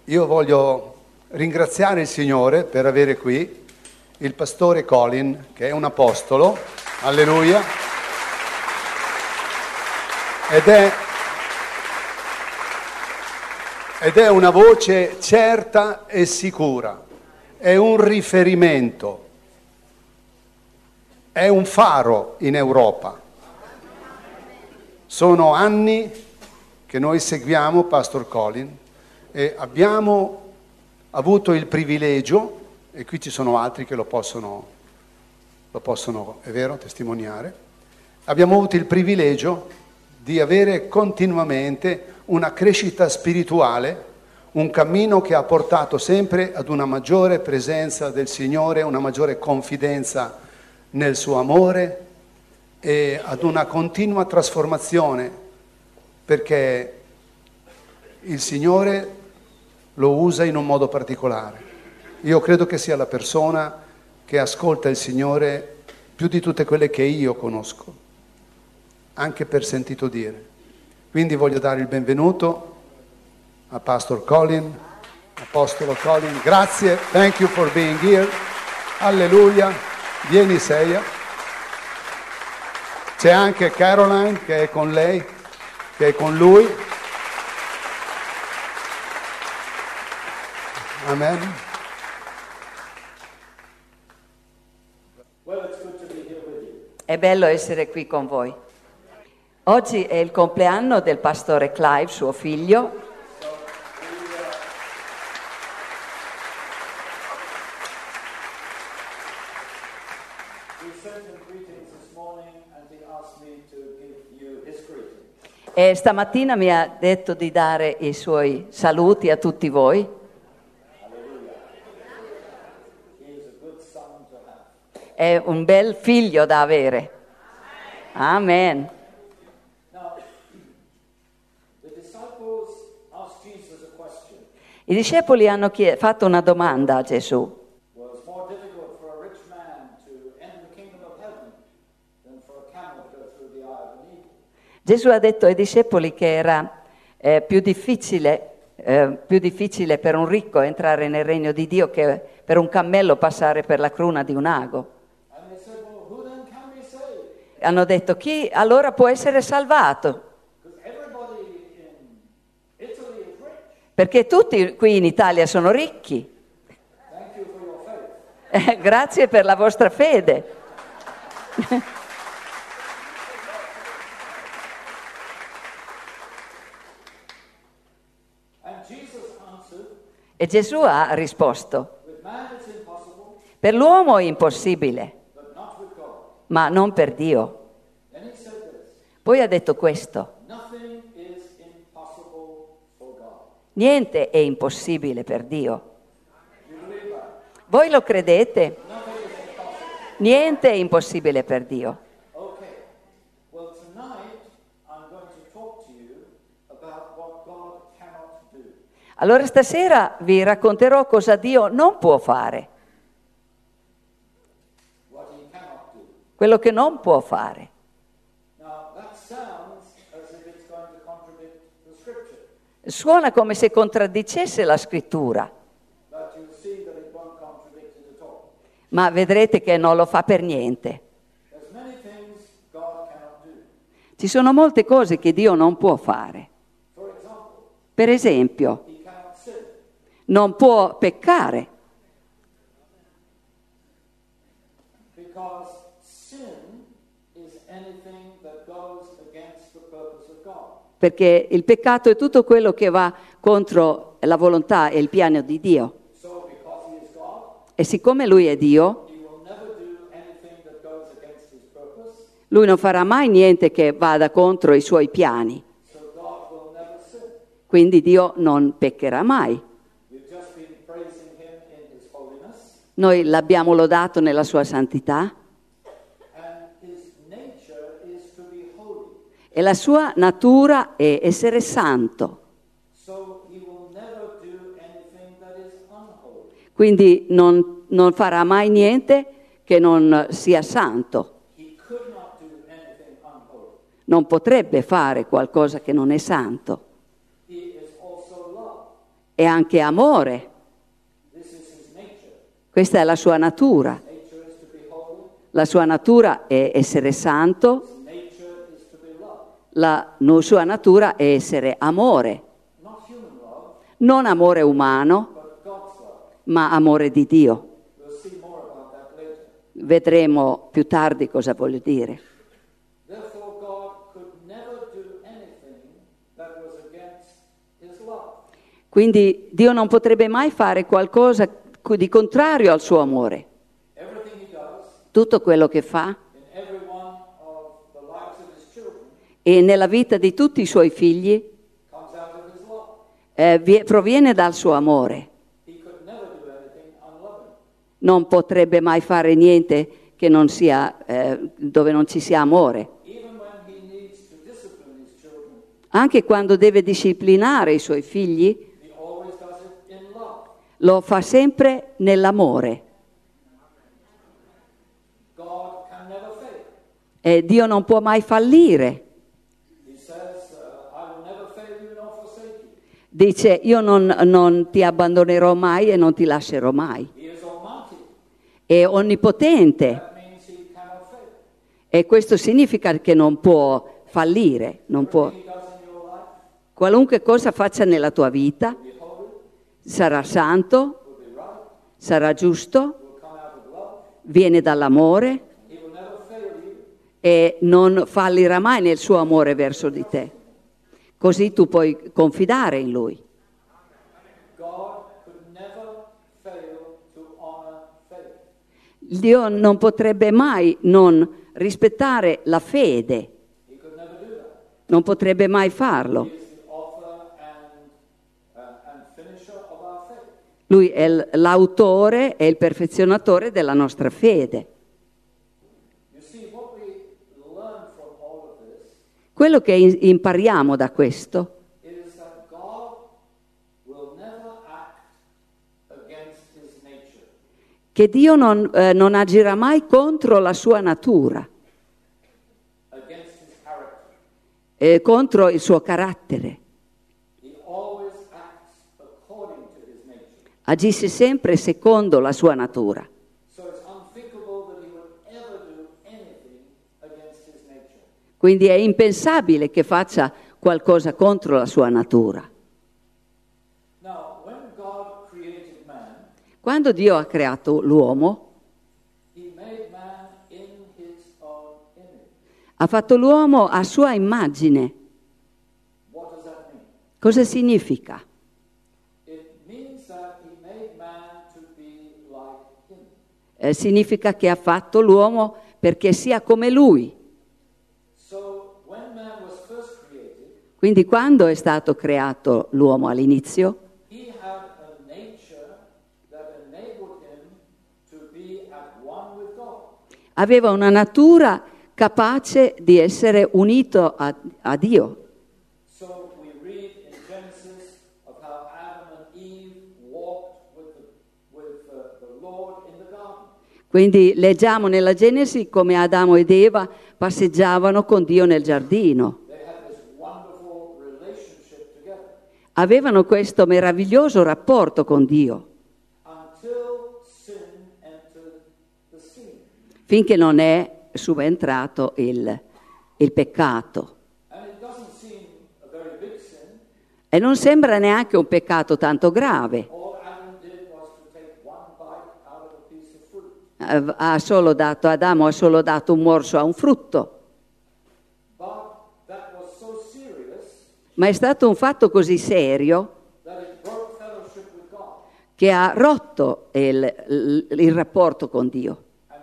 Io voglio ringraziare il Signore per avere qui il pastore Colin, che è un apostolo, alleluia, ed è una voce certa e sicura, è un riferimento, è un faro in Europa. Sono anni che noi seguiamo Pastor Colin e abbiamo avuto il privilegio, e qui ci sono altri che lo possono, è vero, testimoniare, abbiamo avuto il privilegio di avere continuamente una crescita spirituale, un cammino che ha portato sempre ad una maggiore presenza del Signore, una maggiore confidenza nel suo amore e ad una continua trasformazione, perché il Signore lo usa in un modo particolare. Io credo che sia la persona che ascolta il Signore più di tutte quelle che io conosco, anche per sentito dire. Quindi voglio dare il benvenuto a Pastor Colin, Apostolo Colin. Grazie, thank you for being here. Alleluia, vieni Seia. C'è anche Caroline che è con lei, che è con lui. Amen. È bello essere qui con voi. Oggi è il compleanno del pastore Clive, suo figlio. E stamattina mi ha detto di dare i suoi saluti a tutti voi. È un bel figlio da avere. Amen. I discepoli hanno fatto una domanda a Gesù. Gesù ha detto ai discepoli che era più difficile per un ricco entrare nel regno di Dio che per un cammello passare per la cruna di un ago. Hanno detto, chi allora può essere salvato? Perché tutti qui in Italia sono ricchi. Grazie per la vostra fede. E Gesù ha risposto, per l'uomo è impossibile, ma non per Dio. Poi ha detto questo, niente è impossibile per Dio. Voi lo credete? Niente è impossibile per Dio. Allora stasera vi racconterò cosa Dio non può fare. Quello che non può fare. Suona come se contraddicesse la scrittura. Ma vedrete che non lo fa per niente. Ci sono molte cose che Dio non può fare. Per esempio, non può peccare. Perché il peccato è tutto quello che va contro la volontà e il piano di Dio. E siccome Lui è Dio, Lui non farà mai niente che vada contro i suoi piani. Quindi Dio non peccherà mai. Noi l'abbiamo lodato nella sua santità. E la sua natura è essere santo. Quindi non farà mai niente che non sia santo. Non potrebbe fare qualcosa che non è santo. è anche amore. Questa è la sua natura. La sua natura è essere santo, la sua natura è essere amore. Non amore umano, ma amore di Dio. Vedremo più tardi cosa voglio dire. Quindi Dio non potrebbe mai fare qualcosa di contrario al suo amore. Tutto quello che fa e nella vita di tutti i suoi figli proviene dal suo amore. Non potrebbe mai fare niente che non sia dove non ci sia amore. Anche quando deve disciplinare i suoi figli, lo fa sempre nell'amore. E Dio non può mai fallire. Dice, io non ti abbandonerò mai e non ti lascerò mai. È onnipotente. E questo significa che non può fallire, non può. Qualunque cosa faccia nella tua vita, sarà santo, sarà giusto, viene dall'amore e non fallirà mai nel suo amore verso di te. Così tu puoi confidare in Lui. Dio non potrebbe mai non rispettare la fede. Non potrebbe mai farlo. Lui è l'autore e il perfezionatore della nostra fede. Quello che impariamo da questo che Dio non agirà mai contro la sua natura, contro il suo carattere. Agisce sempre secondo la sua natura. Quindi è impensabile che faccia qualcosa contro la sua natura. Quando Dio ha creato l'uomo, ha fatto l'uomo a sua immagine. Cosa significa? Significa che ha fatto l'uomo perché sia come lui. Quindi quando è stato creato l'uomo all'inizio, aveva una natura capace di essere unito a Dio. Quindi leggiamo nella Genesi come Adamo ed Eva passeggiavano con Dio nel giardino. Avevano questo meraviglioso rapporto con Dio. Finché non è subentrato il peccato. E non sembra neanche un peccato tanto grave. Adamo ha solo dato un morso a un frutto. Ma è stato un fatto così serio che ha rotto il rapporto con Dio.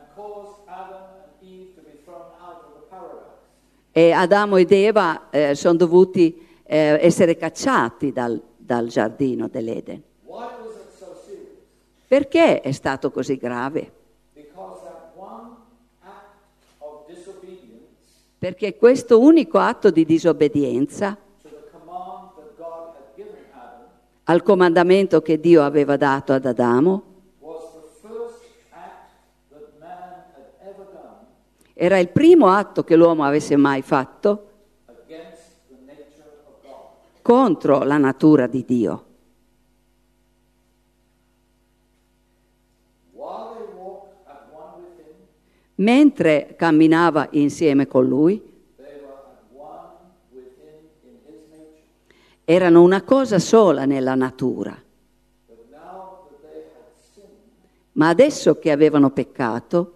E Adamo ed Eva sono dovuti essere cacciati dal giardino dell'Eden. Perché è stato così grave? Perché questo unico atto di disobbedienza al comandamento che Dio aveva dato ad Adamo era il primo atto che l'uomo avesse mai fatto contro la natura di Dio. mentre camminava insieme con lui, erano una cosa sola nella natura. Ma adesso che avevano peccato,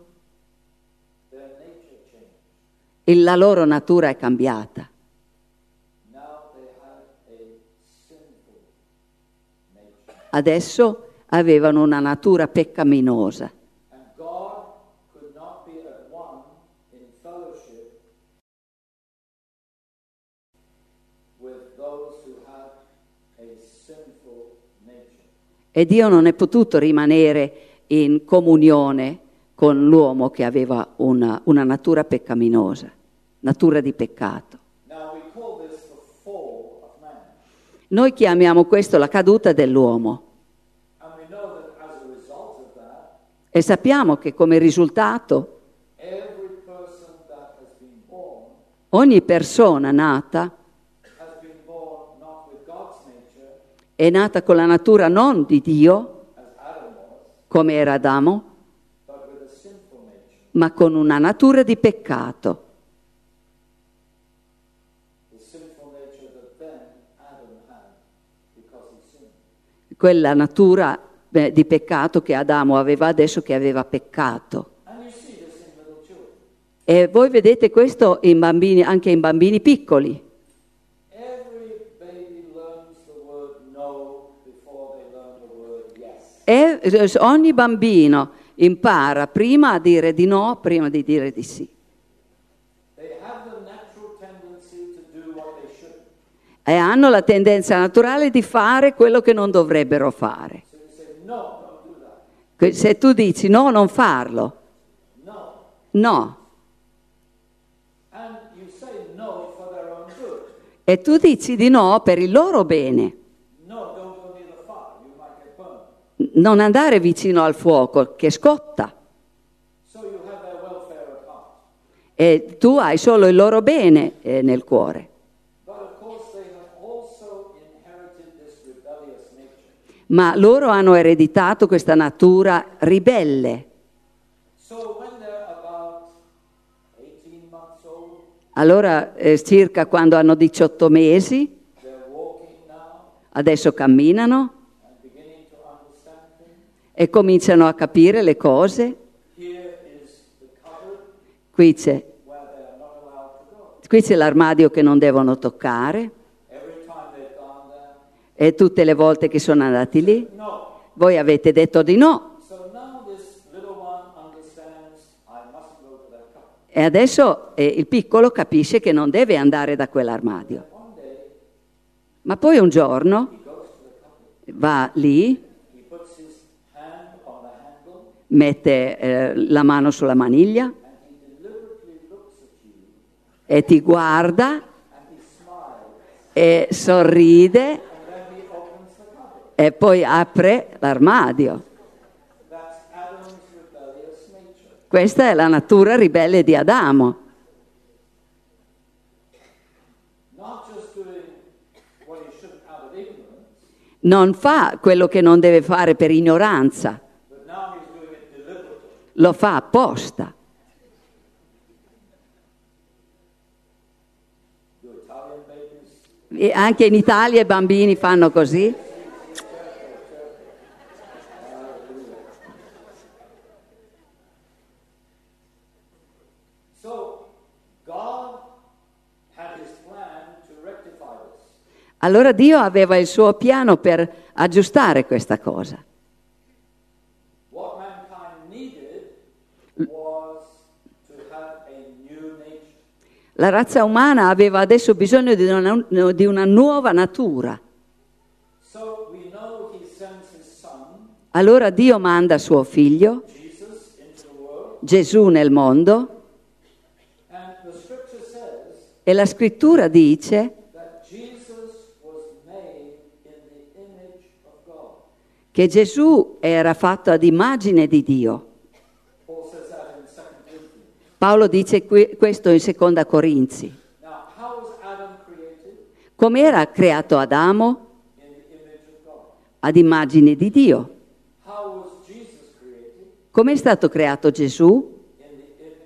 la loro natura è cambiata. Adesso avevano una natura peccaminosa. E Dio non è potuto rimanere in comunione con l'uomo che aveva una natura peccaminosa, natura di peccato. Noi chiamiamo questo la caduta dell'uomo. E sappiamo che come risultato ogni persona nata è nata con la natura non di Dio, come era Adamo, ma con una natura di peccato. Quella natura di peccato che Adamo aveva adesso che aveva peccato. E voi vedete questo in bambini, anche in bambini piccoli. E ogni bambino impara prima a dire di no, prima di dire di sì. E hanno la tendenza naturale di fare quello che non dovrebbero fare. Se tu dici no, non farlo. No. E tu dici di no per il loro bene. Non andare vicino al fuoco che scotta. E tu hai solo il loro bene nel cuore. Ma loro hanno ereditato questa natura ribelle. Allora, circa quando hanno 18 mesi, adesso camminano e cominciano a capire le cose. Qui c'è l'armadio che non devono toccare. E tutte le volte che sono andati lì, voi avete detto di no. E adesso il piccolo capisce che non deve andare da quell'armadio. Ma poi un giorno va lì, mette la mano sulla maniglia e ti guarda e sorride e poi apre l'armadio. Questa è la natura ribelle di Adamo. Non fa quello che non deve fare per ignoranza, lo fa apposta. E anche in Italia i bambini fanno così. Allora Dio aveva il suo piano per aggiustare questa cosa. La razza umana aveva adesso bisogno di una nuova natura. Allora Dio manda suo figlio, Gesù nel mondo, e la scrittura dice che Gesù era fatto ad immagine di Dio. Paolo dice questo in Seconda Corinzi. Come era creato Adamo? Ad immagine di Dio. Come è stato creato Gesù?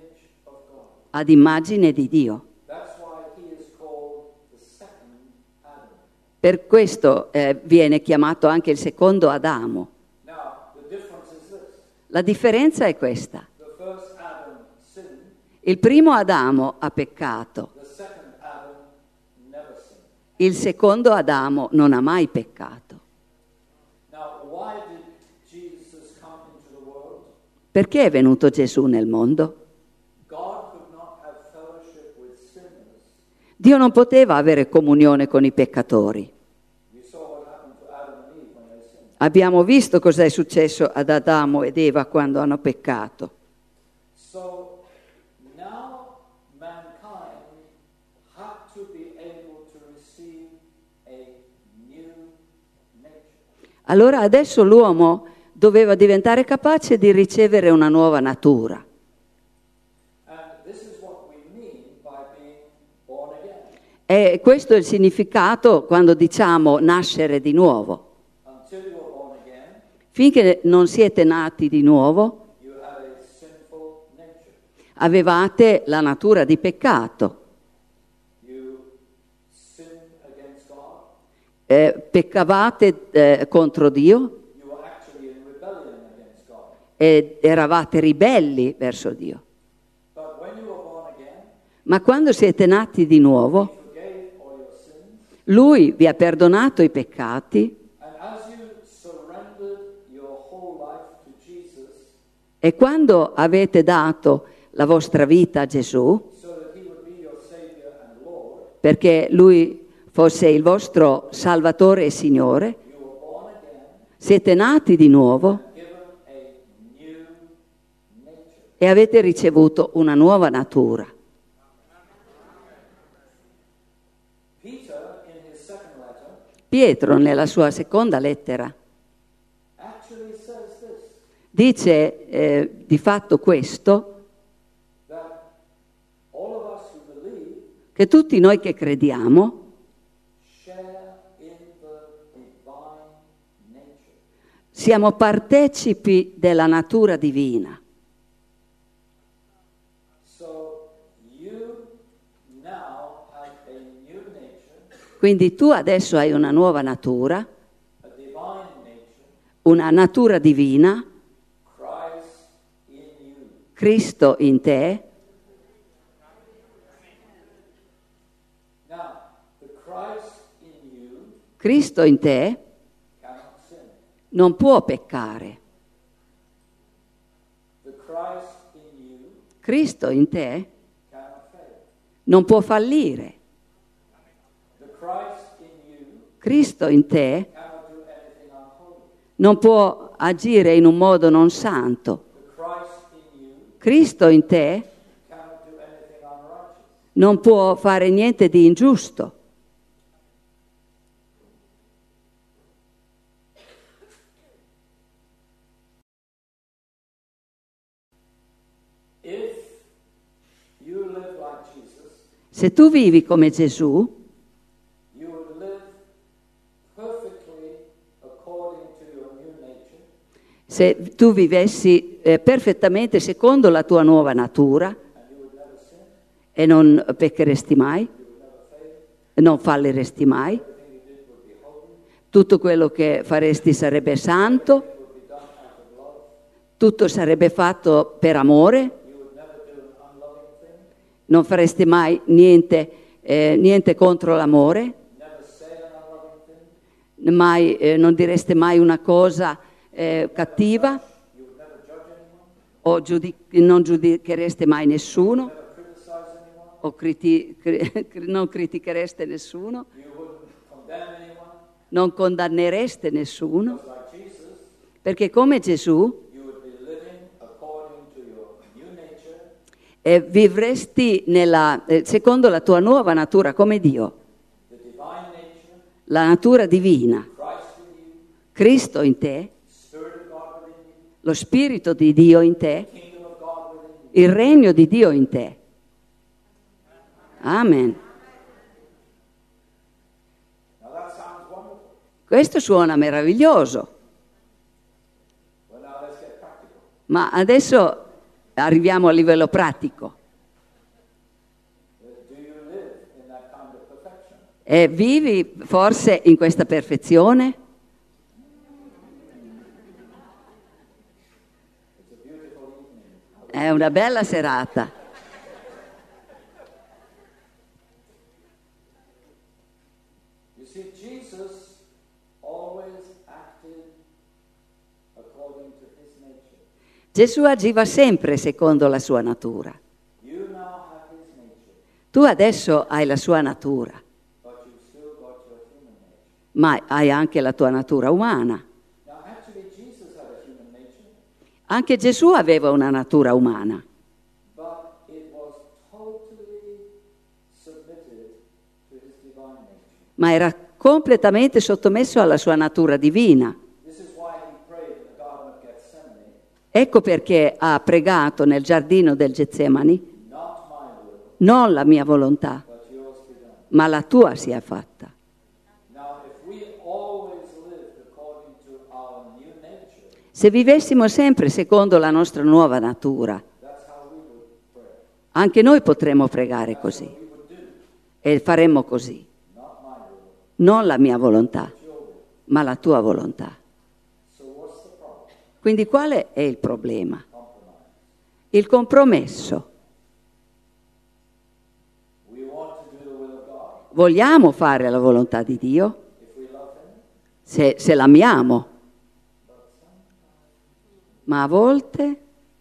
ad immagine di Dio. That's why he is called the second Adam. Per questo viene chiamato anche il secondo Adamo. Now, the difference is this. La differenza è questa. The first Adam sinned, Il primo Adamo ha peccato, the second Adam never sinned. il secondo Adamo non ha mai peccato. Now, why did Jesus come into the world? Perché è venuto Gesù nel mondo? God could not have fellowship with sinners. Dio non poteva avere comunione con i peccatori. You saw what happened to Adam and Eve when they sinned. Abbiamo visto cosa è successo ad Adamo ed Eva quando hanno peccato. So now mankind had to be able to receive a new nature. Allora adesso l'uomo doveva diventare capace di ricevere una nuova natura. And this is what we mean by being born again. E questo è il significato quando diciamo nascere di nuovo. Until you are born again, Finché non siete nati di nuovo, you have a sinful nature. avevate la natura di peccato. You sin against God. Peccavate contro Dio You were actually in rebellion against God. ed eravate ribelli verso Dio. But when you were born again, Ma quando siete nati di nuovo, He forgave all your sins. Lui vi ha perdonato i peccati And as you surrendered your whole life to Jesus, e quando avete dato la vostra vita a Gesù, so that He would be your Savior and Lord, perché Lui fosse il vostro Salvatore e Signore, you were born again, siete nati di nuovo given a new nature. e avete ricevuto una nuova natura. Peter, in his second letter, Pietro, nella sua seconda lettera, actually says this, dice di fatto questo, that all of us who believe che tutti noi che crediamo share in the divine nature. siamo partecipi della natura divina. So you now have a new nature, Quindi tu adesso hai una nuova natura, a divine nature, una natura divina, Christ in you. Cristo in te. Now, the Christ in you Cristo in te cannot sin. non può peccare. The Christ in you Cristo in te cannot fail. non può fallire. The Christ in you Cristo in te cannot do anything unholy. non può agire in un modo non santo. The Christ in you Cristo in te cannot do anything unrighteous. non può fare niente di ingiusto. If you live like Jesus, Se tu vivi come Gesù, you would live perfectly according to your new nature, se tu vivessi perfettamente secondo la tua nuova natura and you would never sin, e non peccheresti mai, you would never fail, non falleresti mai, everything you did would be holy, tutto quello che faresti sarebbe santo, it would be done out of love, tutto sarebbe fatto per amore, you would never do an unloving thing, non faresti mai niente contro l'amore, never say an unloving thing, non direste mai una cosa cattiva you would never judge anyone, non giudichereste mai nessuno never criticize anyone, o non critichereste nessuno, you wouldn't condemn anyone, non condannereste nessuno, because like Jesus, perché come Gesù you would be living according to your new nature, vivresti secondo la tua nuova natura come Dio, the divine nature, la natura divina, Christ in you, Cristo in te, Spirit of God within you, lo Spirito di Dio in te, Kingdom of God within you. il regno di Dio in te. Amen. Now that sounds wonderful. Questo suona meraviglioso, Well, now let's get practical. ma adesso arriviamo a livello pratico. E vivi forse in questa perfezione? È una bella serata. You see, Jesus always acted according to his nature. Gesù agiva sempre secondo la sua natura. You now have his nature, Tu adesso hai la sua natura, but you've still got your human nature. ma hai anche la tua natura umana. Now, actually, Jesus had a human nature, Anche Gesù aveva una natura umana, but it was totally submitted to his divine nature. ma era completamente sottomesso alla sua natura divina. This is why he prayed in the Garden of Gethsemane, Ecco perché ha pregato nel giardino del Getsemani: not my will, non la mia volontà, but yours be done. ma la tua sia fatta. Now, if we always lived according to our new nature, Se vivessimo sempre secondo la nostra nuova natura, that's how we would pray. anche noi potremmo pregare così We would do, e faremmo così. not my will, Non la mia volontà, but your will. ma la tua volontà. So what's the problem? Quindi qual è il problema? Compromise. Il compromesso. We want to do the will of God. Vogliamo fare la volontà di Dio If we love him, se l'amiamo, ma a volte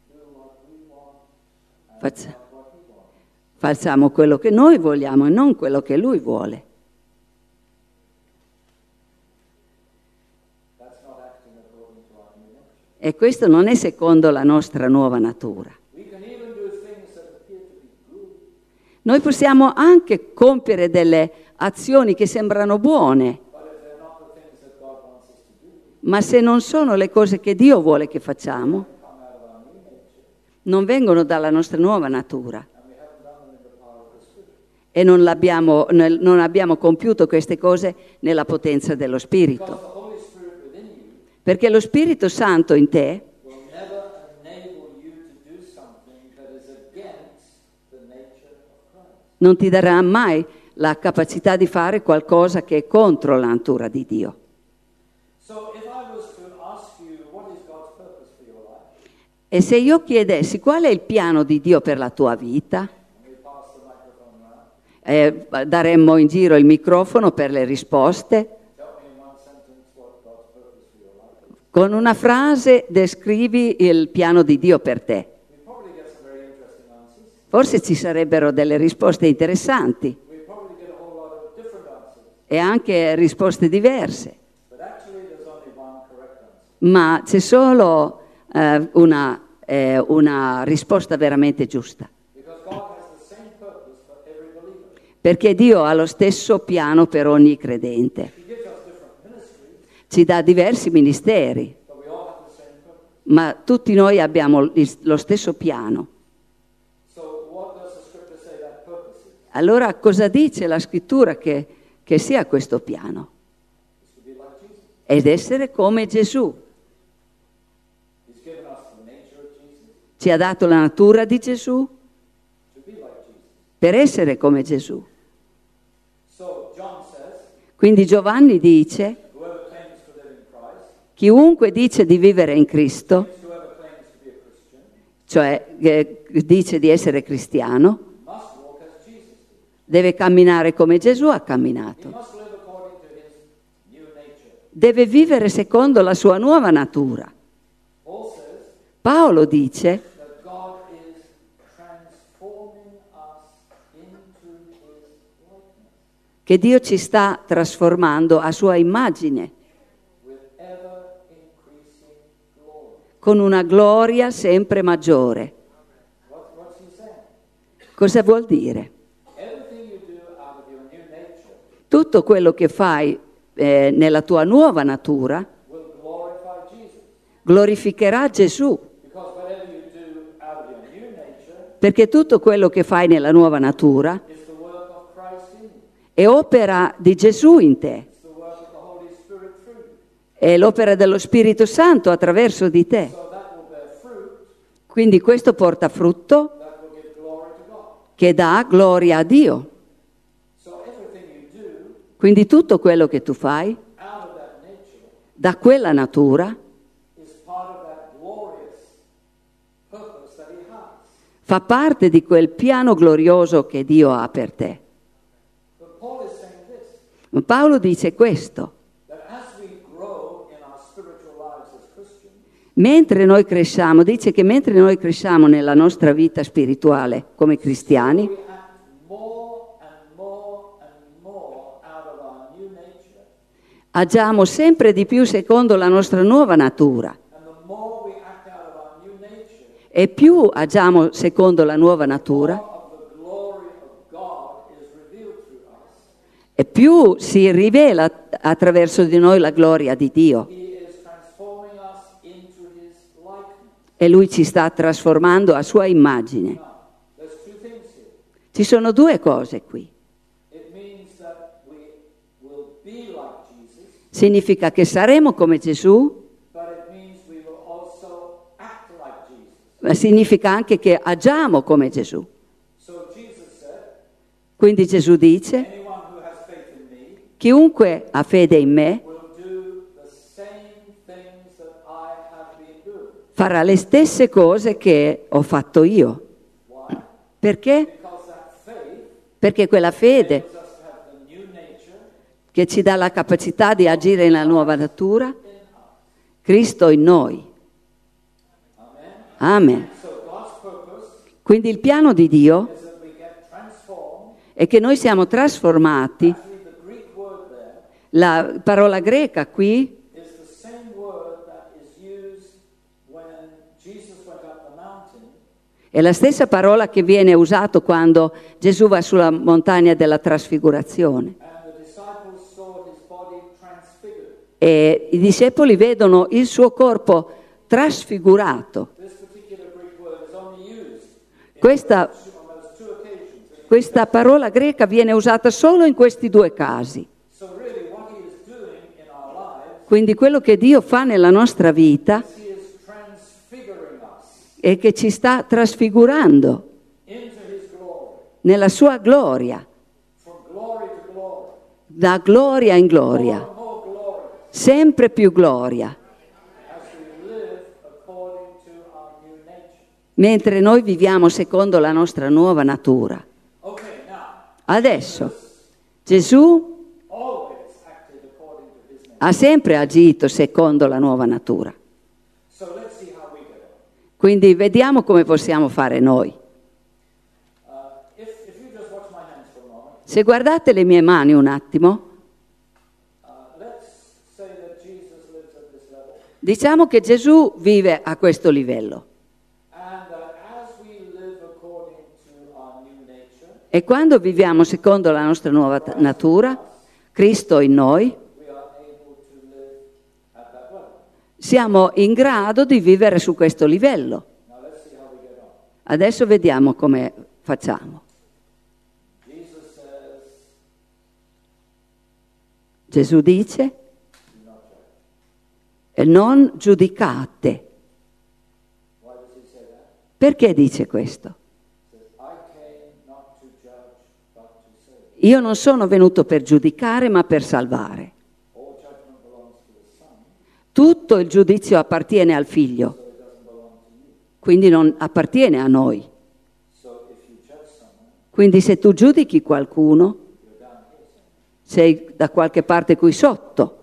faccia- facciamo quello che noi vogliamo e non quello che Lui vuole. that's not acting according to our new nature. E questo non è secondo la nostra nuova natura. We can even do things that appear to be good, Noi possiamo anche compiere delle azioni che sembrano buone, but if they're not the things that God wants us to do, ma se non sono le cose che Dio vuole che facciamo, come out of our new nature, non vengono dalla nostra nuova natura. and we haven't done them in the power of the Spirit. E non abbiamo compiuto queste cose nella potenza dello Because Spirito. the Holy Spirit within you Perché lo Spirito Santo in te will never enable you to do something that is against the nature of Christ. non ti darà mai la capacità di fare qualcosa che è contro la natura di Dio. So if I was to ask you, what is God's purpose for your life? E se io chiedessi qual è il piano di Dio per la tua vita, And we pass the microphone around. daremmo in giro il microfono per le risposte. Tell me in one sentence what God's purpose for your life is. Con una frase descrivi il piano di Dio per te. We probably get some very interesting answers. Forse ci sarebbero delle risposte interessanti We probably get a whole lot of different answers. e anche risposte diverse, But actually there's only one correct answer. ma c'è solo una risposta veramente giusta. Because God has the same purpose for every believer. Perché Dio ha lo stesso piano per ogni credente. He gives us different ministries, Ci dà diversi ministeri, but we all have the same purpose. ma tutti noi abbiamo lo stesso piano. So what does the scripture say that purpose is? Allora cosa dice la scrittura che sia questo piano? Is to be like Jesus. Ed essere come Gesù. He's given us the nature of Jesus Ci ha dato la natura di Gesù to be like Jesus. per essere come Gesù. So John says, Quindi Giovanni dice: whoever claims to live in Christ, chiunque dice di vivere in Cristo, whoever claims to be a Christian, cioè dice di essere cristiano, must walk as Jesus did. deve camminare come Gesù ha He camminato. must live according to his new nature. Deve vivere secondo la sua nuova natura. Paul says Paolo dice that God is transforming us into his likeness che Dio ci sta trasformando a sua immagine, with ever increasing glory. con una gloria sempre maggiore. What's he saying? Cosa vuol dire? Everything you do out of your new nature Tutto quello che fai nella tua nuova natura will glorify Jesus. glorificherà Gesù, Because whatever you do out of your new nature perché tutto quello che fai nella nuova natura is the work of Christ in you. è opera di Gesù in te, It's the work of the Holy Spirit through you. è l'opera dello Spirito Santo attraverso di te. So that will bear fruit Quindi questo porta frutto that will give glory to God. che dà gloria a Dio. So everything you do Quindi tutto quello che tu fai, out of that nature, da quella natura, is part of that glorious purpose that He has. fa parte di quel piano glorioso che Dio ha per te. But Paul is saying this, Ma Paolo dice questo. that as we grow in our spiritual lives as Christians, Mentre noi cresciamo, dice che mentre noi cresciamo nella nostra vita spirituale come cristiani, we act more and more and more out of our new nature. agiamo sempre di più secondo la nostra nuova natura. And the more we act out of our new nature, E più agiamo secondo la nuova natura, more of the glory of God is revealed through us. e più si rivela attraverso di noi la gloria di Dio. He is transforming us into His likeness. E Lui ci sta trasformando a sua immagine. Now, there's two things here. Ci sono due cose qui. It means that we will be like Jesus, Significa che saremo come Gesù, but it means we will also act like Jesus. ma significa anche che agiamo come Gesù. So Jesus said, Quindi Gesù dice, anyone who has faith in me chiunque ha fede in me will do the same things that I have been doing. farà le stesse cose che ho fatto io. Why? Perché? Because that faith Perché quella fede enables us to have the new nature che ci dà la capacità di agire nella nuova natura, Cristo in noi. Amen. So God's purpose Quindi il piano di Dio is that we get transformed. è che noi siamo trasformati. Actually, the Greek word there La parola greca qui is the same word that is used when Jesus went up the mountain è la stessa parola che viene usata quando Gesù va sulla montagna della trasfigurazione. and the disciples saw His body transfigured. E i discepoli vedono il suo corpo trasfigurato. This particular Greek word is only used Questa, on those two occasions. questa parola greca viene usata solo in questi due casi. So really what He is doing in our lives Quindi quello che Dio fa nella nostra vita is He is transfiguring us è che ci sta trasfigurando into His glory, nella sua gloria, from glory to glory, da gloria in gloria, more glory, sempre più gloria, as we live according to our new nature. mentre noi viviamo secondo la nostra nuova natura. Okay, now, Adesso Gesù always acted according to His nature. ha sempre agito secondo la nuova natura. So let's see how we get on. Quindi vediamo come possiamo fare noi. If you just watch my hands for a moment, Se guardate le mie mani un attimo, let's say that Jesus lives at this level, diciamo che Gesù vive a questo livello. and that as we live according to our new nature, E quando viviamo secondo la nostra nuova natura, Cristo in noi, we are able to live at that level. siamo in grado di vivere su questo livello. Now let's see how we get on. Adesso vediamo come facciamo. Jesus says, Gesù dice, e non giudicate. why does He say that? Perché dice questo? He says, I came not to judge, but to save. Io non sono venuto per giudicare, ma per salvare. All judgment belongs to the Son, Tutto il giudizio appartiene al Figlio, so it doesn't belong to you. quindi non appartiene a noi. So if you judge someone, Quindi se tu giudichi qualcuno, you're down here somewhere. sei da qualche parte qui sotto.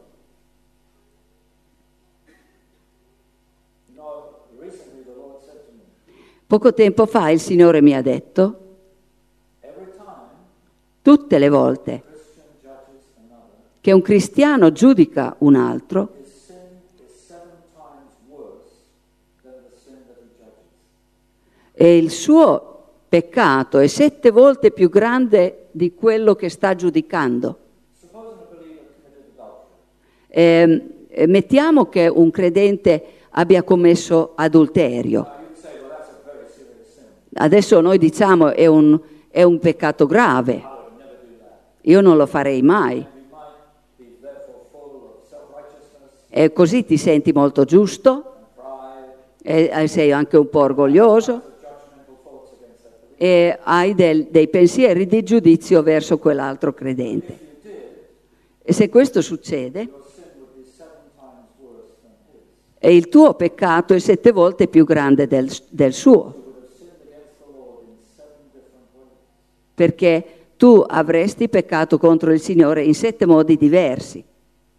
You know, recently the Lord said to me, Poco tempo fa il Signore mi ha detto, every time tutte le volte Christian judges another, che un cristiano giudica un altro, his sin is 7 times worse than the sin that he judges. e il suo peccato è 7 volte più grande di quello che sta giudicando. Supposing a believer committed adultery. Mettiamo che un credente abbia commesso adulterio. You'd say, well, that's a very serious sin. Adesso noi diciamo è un peccato grave. I would never do that. Io non lo farei mai. You might be therefore full of self-righteousness E così ti senti molto giusto, and pride, e sei anche un po' orgoglioso, judgmental thoughts against that believer. e hai dei pensieri di giudizio verso quell'altro credente. If you did, E se questo succede, your sin would be 7 times worse than his. e il tuo peccato è 7 volte più grande del suo, You would have sinned against the Lord in 7 different ways. perché tu avresti peccato contro il Signore in 7 modi diversi. He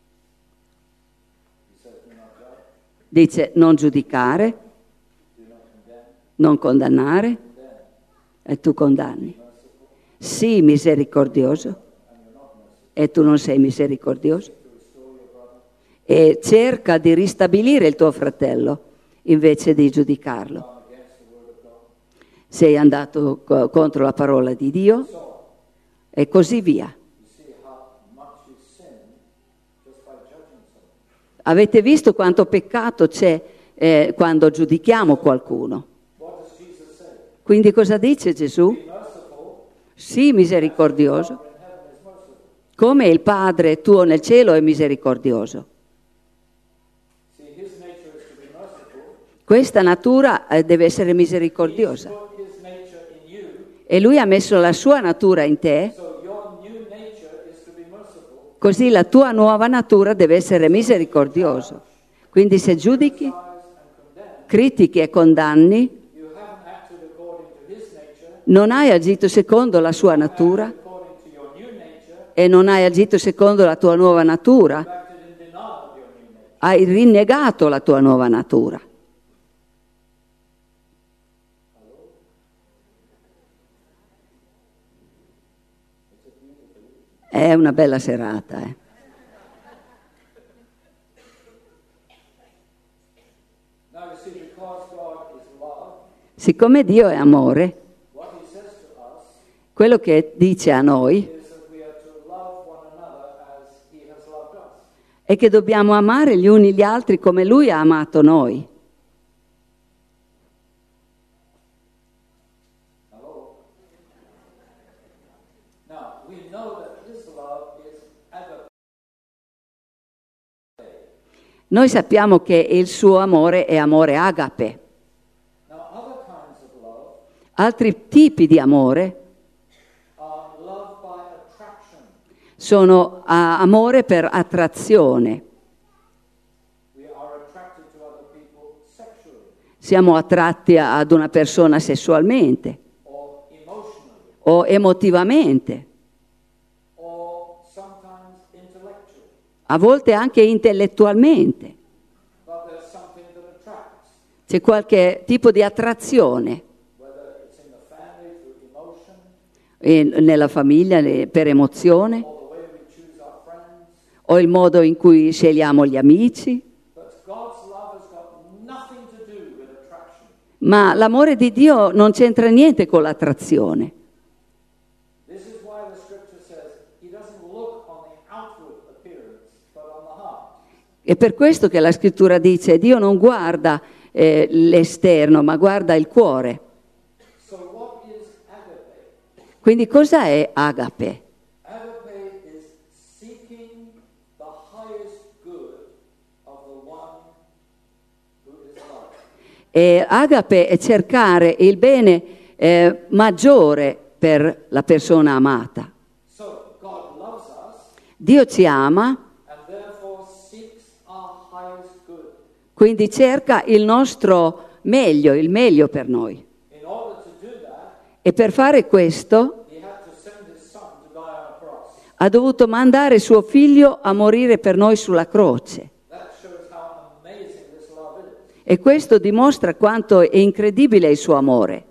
says, do not judge, Dice non giudicare, do not condemn, non condannare, condemn. e tu condanni. Sii misericordioso, e tu non sei misericordioso. E cerca di ristabilire il tuo fratello invece di giudicarlo. Sei andato contro la parola di Dio e così via. You see how much you sin just by judging someone. Avete visto quanto peccato c'è quando giudichiamo qualcuno? What does Jesus say? Quindi cosa dice Gesù? Be merciful, Sii misericordioso, in heaven is merciful. come il Padre tuo nel cielo è misericordioso. See, his nature is to be merciful. Questa natura deve essere He's misericordiosa. put his nature in you, E Lui ha messo la sua natura in te, so your new nature is to be merciful. così la tua nuova natura deve essere misericordioso. Quindi se giudichi, And condemn. critichi e condanni, You haven't acted according to his nature, non hai agito secondo la sua natura according to your new nature. e non hai agito secondo la tua nuova natura, You acted in denial of your new nature. hai rinnegato la tua nuova natura. È una bella serata, eh. Now you see, because God is love, Siccome Dio è amore, what he says to us quello che dice a noi is that we are to love one another as he has loved us. è che dobbiamo amare gli uni gli altri come Lui ha amato noi. Hello? Now, we know that his love is agape. Noi sappiamo che il suo amore è amore agape. Now, other kinds of love Altri tipi di amore are love by attraction. sono amore per attrazione. We are attracted to other people sexually Siamo attratti ad una persona sessualmente or emotionally o emotivamente, or sometimes intellectually. a volte anche intellettualmente. But there's something that attracts, C'è qualche tipo di attrazione whether it's in the family through emotion nella famiglia per emozione or the way we choose our friends. o il modo in cui scegliamo gli amici. But God's love has got nothing to do with attraction. Ma l'amore di Dio non c'entra niente con l'attrazione. This is why the scripture says he doesn't look on the outward appearance, but on the heart. È per questo che la scrittura dice: Dio non guarda l'esterno, ma guarda il cuore. So what is agape? Quindi cosa è agape? Agape is seeking the highest good of the one who is loved. E agape è cercare il bene maggiore per la persona amata. So God loves us Dio ci ama, and therefore seeks our highest good. quindi cerca il nostro meglio, il meglio per noi. In order to do that, E per fare questo he had to send his son to die on a cross. ha dovuto mandare suo figlio a morire per noi sulla croce. That shows how amazing this love is. E questo dimostra quanto è incredibile il suo amore.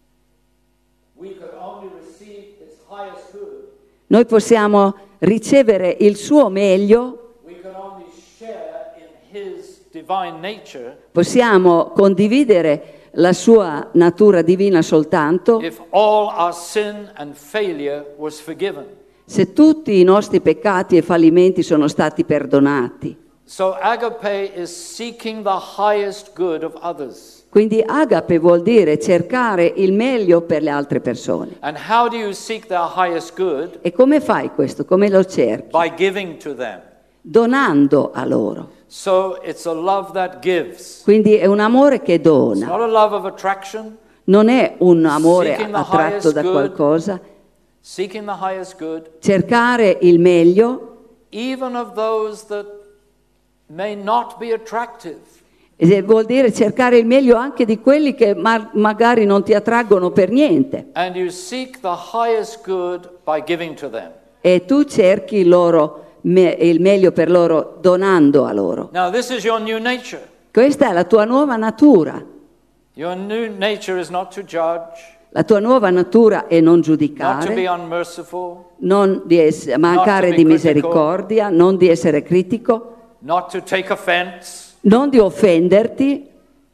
We could only receive his highest good. Noi possiamo ricevere il suo meglio, We can only share in his divine nature possiamo condividere la sua natura divina soltanto if all our sin and failure was forgiven. se tutti i nostri peccati e fallimenti sono stati perdonati. So agape is seeking the highest good of others. Quindi agape vuol dire cercare il meglio per le altre persone. And how do you seek their highest good? E come fai questo? Come lo cerchi? By giving to them. Donando a loro. So it's a love that gives. Quindi è un amore che It's dona. not a love of attraction, Non è un amore Seeking the attratto highest da good. qualcosa. seeking the highest good, Cercare il meglio even of those that may not be attractive. Vuol dire cercare il meglio anche di quelli che magari non ti attraggono per niente. And you seek the highest good by giving to them. E tu cerchi il meglio per loro donando a loro. Now this is your new nature. Questa è la tua nuova natura. Your new nature is not to judge, La tua nuova natura è non not to be giudicare, unmerciful, non di mancare be di critical. misericordia, non di essere critico, not to take offense. non di offenderti,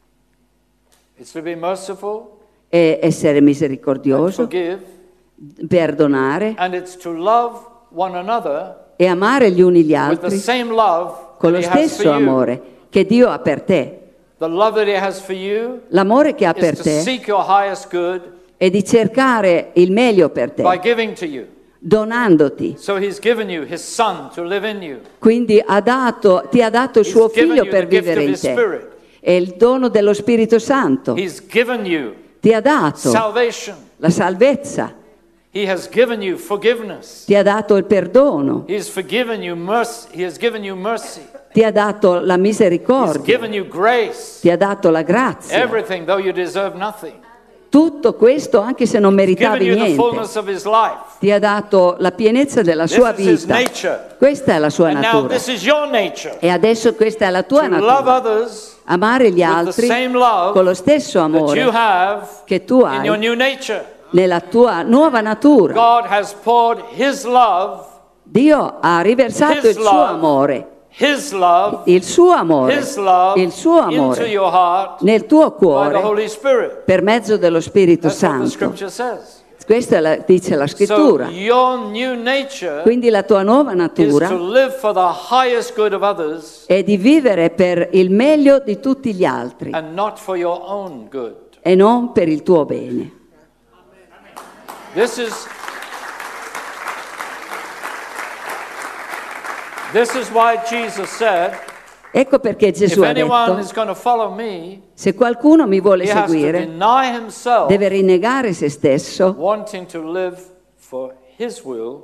It's to be merciful e essere and misericordioso, forgive, perdonare and it's to love one another e amare gli uni gli with the altri same love con that lo he has stesso for you. amore che Dio ha per te. The love that he has for you L'amore che ha is per to te seek your highest good è di cercare il meglio per by te, giving to you. donandoti. So he's given you his son to live in you. Quindi ti ha dato il suo He's given figlio you per the gift vivere of in his te. spirit. È il dono dello Spirito Santo. He's given you Ti ha dato salvation. la salvezza, He has given you forgiveness. ti ha dato il perdono, He's forgiven you mercy. He has given you mercy. ti ha dato la He's misericordia, given you grace. ti ha dato la grazia. Everything, though you deserve nothing. Tutto questo anche se non Given meritavi you the niente. fullness of his life. Ti ha dato la pienezza della sua This is his vita. nature. Questa è la sua And now natura. this is your nature. E adesso questa è la tua To love natura. others Amare gli with the altri same love con lo stesso that you amore have che tu in your hai new nature. nella tua nuova natura. God has poured his love, Dio ha riversato His il suo love, amore, his love, il suo amore, his love il suo into amore your heart nel tuo by the cuore Holy Spirit. per mezzo dello Spirito That's what the Santo. scripture says. Questa dice la So scrittura. your new nature Quindi la tua nuova is to natura live for the highest good of others è di vivere per il meglio di tutti gli altri and not for your own good. e non per il tuo bene. This is why Jesus said, Ecco perché if Gesù ha anyone detto, is going to follow me, se qualcuno mi vuole he has to seguire, deny himself, deve rinnegare se stesso wanting to live for his will,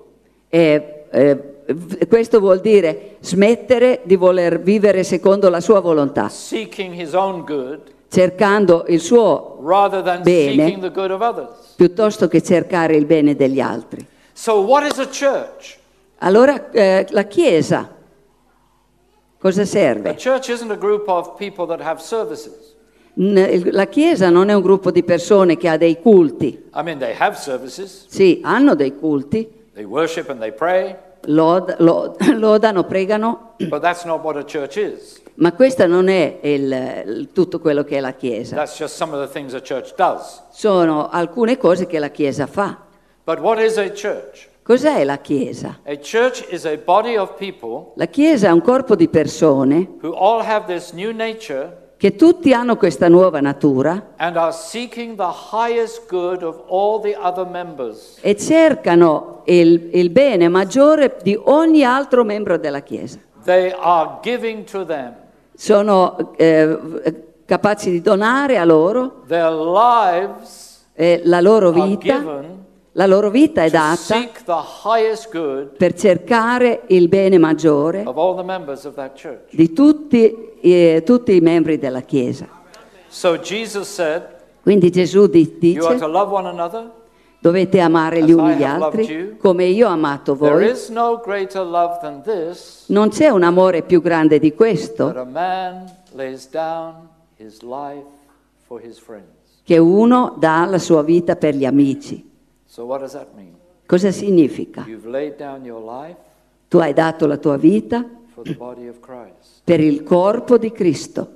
questo vuol dire smettere di voler vivere secondo la sua volontà, seeking his own good, cercando il suo rather than bene seeking the good of others. piuttosto che cercare il bene degli altri. So what is a church? Allora la Chiesa cosa A serve? church isn't a group of people that have services. La Chiesa non è un gruppo di persone che ha dei culti. I mean, they have services. Sì, hanno dei culti, They worship and they pray, lodano, pregano, but that's not what a church is. ma questo non è tutto quello che è la Chiesa. That's just some of the things a church does. Sono alcune cose che la Chiesa fa. But what is a church? Cos'è la Chiesa? A church is a body of people La Chiesa è un corpo di persone who all have this new nature che tutti hanno questa nuova natura and are seeking the highest good of all the other members. e cercano il bene maggiore di ogni altro membro della Chiesa. They are giving to them. Sono capaci di donare a loro, Their lives la loro are vita. given La loro vita è to data seek the highest good per cercare il bene maggiore of all the members of that church. di tutti i membri della Chiesa. So Jesus said, Quindi Gesù you are dice: to love one another. dovete amare gli As uni I gli have loved altri you. come io ho amato There voi. is no greater love than this, Non c'è un amore più grande di that questo a man lays down his life for his friends. che uno dà la sua vita per gli amici. So what does that mean? Cosa significa? You've laid down your life Tu hai dato la tua vita for the body of Christ. per il corpo di Cristo,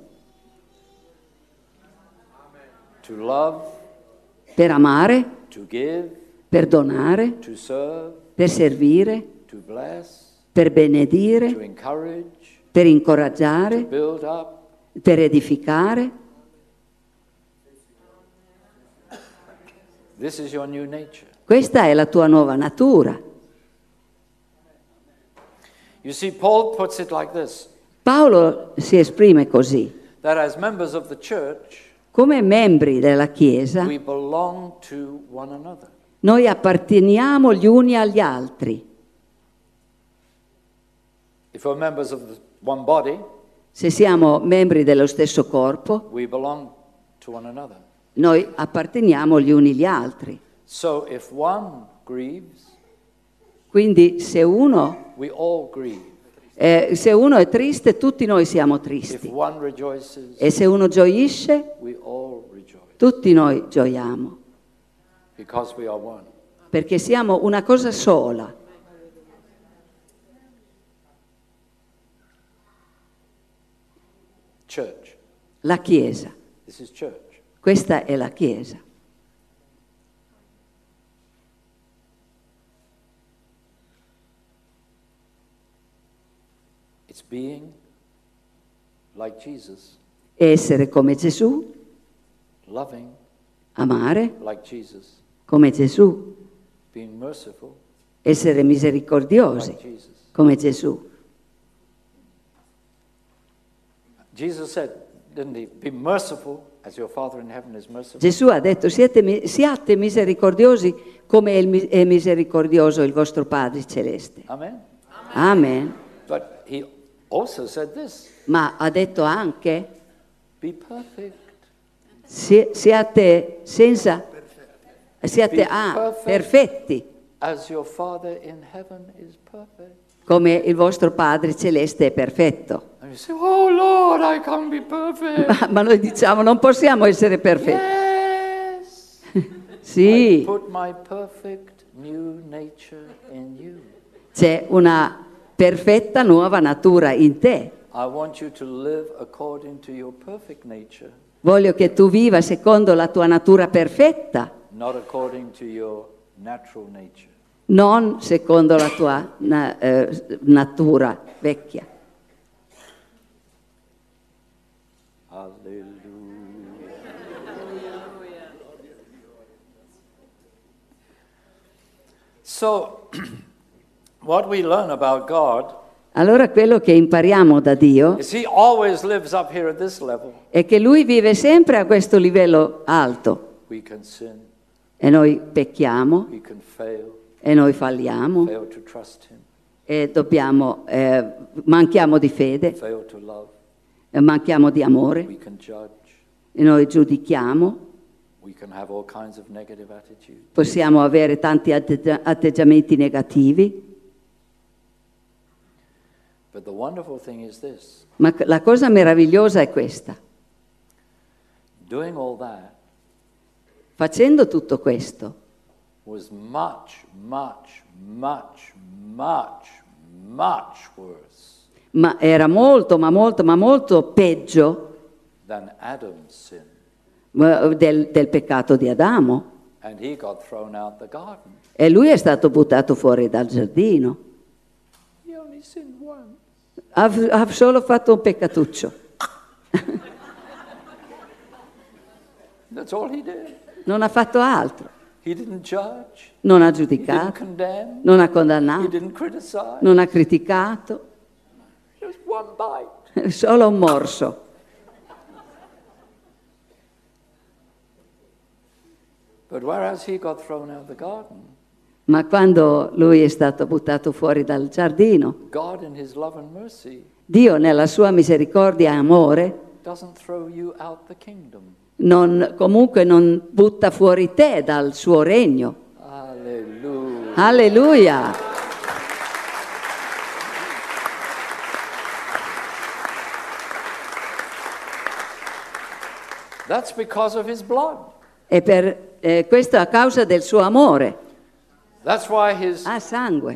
To love, per amare, to give, per donare, to serve, per servire, to bless, per to benedire, encourage, per to incoraggiare, build up. per edificare. This is your new nature. Questa è la tua nuova natura. You see, Paul puts it like this, Paolo si esprime così. that as members of the church, Come membri della Chiesa, we belong to one another. noi apparteniamo gli uni agli altri. If we're members of one body, Se siamo membri dello stesso corpo, we belong to one another. noi apparteniamo gli uni agli altri. So if one grieves, Quindi se uno we all grieve. Se uno è triste, tutti noi siamo If tristi. one rejoices, E se uno gioisce, we all rejoice. tutti noi gioiamo. Because we are one. Perché siamo una cosa sola. Church. La Chiesa. This is church. Questa è la Chiesa. It's being like Jesus, Essere come Gesù, loving amare like Jesus, come Gesù, being merciful essere misericordiosi like Jesus. come Gesù. Jesus said, didn't he? Be merciful as your Father in heaven is merciful. Gesù ha detto siate misericordiosi come è misericordioso il vostro Padre Celeste. Amen. Amen. But he also said this, Ma ha detto anche be perfect. siate perfetti As your Father in heaven is perfect. come il vostro Padre Celeste è perfetto. And you say, oh Lord, I can't be perfect. Ma noi diciamo non possiamo essere perfetti. Yes. I Sì, put my perfect new nature in you. c'è una perfetta nuova natura in te. I want you to live according to your perfect nature, Voglio che tu viva secondo la tua natura perfetta, not according to your natural nature. non secondo la tua natura vecchia. Hallelujah. So, what we learn about God Allora quello che impariamo da Dio is He always lives up here at this level. è che Lui vive sempre a questo livello alto We can sin, e noi pecchiamo we can fail e noi falliamo to trust Him, e manchiamo di fede, fail to love, manchiamo di amore we can judge, e noi giudichiamo, we can have all kinds of negative attitudes. possiamo avere tanti atteggiamenti negativi, But the wonderful thing is this, ma la cosa meravigliosa è questa. doing all that Facendo tutto questo was much, much, much, much, much worse ma era molto peggio than Adam's sin. del peccato di Adamo. And he got thrown out the garden. E lui è stato buttato fuori dal giardino. He only sinned once. Ha solo fatto un peccatuccio. That's all he did. Non ha fatto altro. He didn't judge. Non ha He didn't giudicato, condemn. non ha He condannato, didn't criticize. non ha criticato, Just one bite. solo un morso. But whereas he got thrown out of the garden, Ma quando lui è stato buttato fuori dal giardino, God in his love and mercy Dio nella sua misericordia e amore doesn't throw you out the kingdom. comunque non butta fuori te dal suo regno. Hallelujah. Alleluia! That's because of his blood. E questo a causa del suo amore. That's why his Sangue.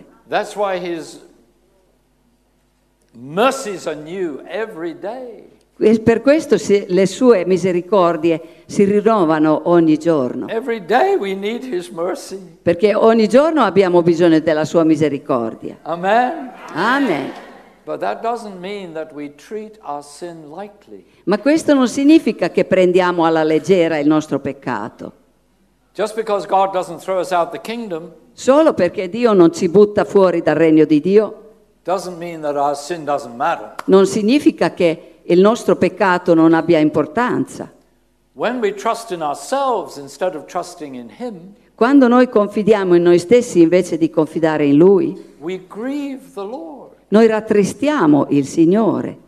mercies are new every day. E per questo le sue misericordie si rinnovano ogni giorno. Every day we need his mercy. Perché ogni giorno abbiamo bisogno della sua misericordia. Amen. Amen. But that doesn't mean that we treat our sin lightly. Ma questo non significa che prendiamo alla leggera il nostro peccato. Just because God doesn't throw us out the kingdom Solo perché Dio non ci butta fuori dal regno di Dio, doesn't mean that our sin doesn't matter. non significa che il nostro peccato non abbia importanza. When we trust in ourselves instead of trusting in him, Quando noi confidiamo in noi stessi invece di confidare in Lui, we grieve the Lord. Noi rattristiamo il Signore.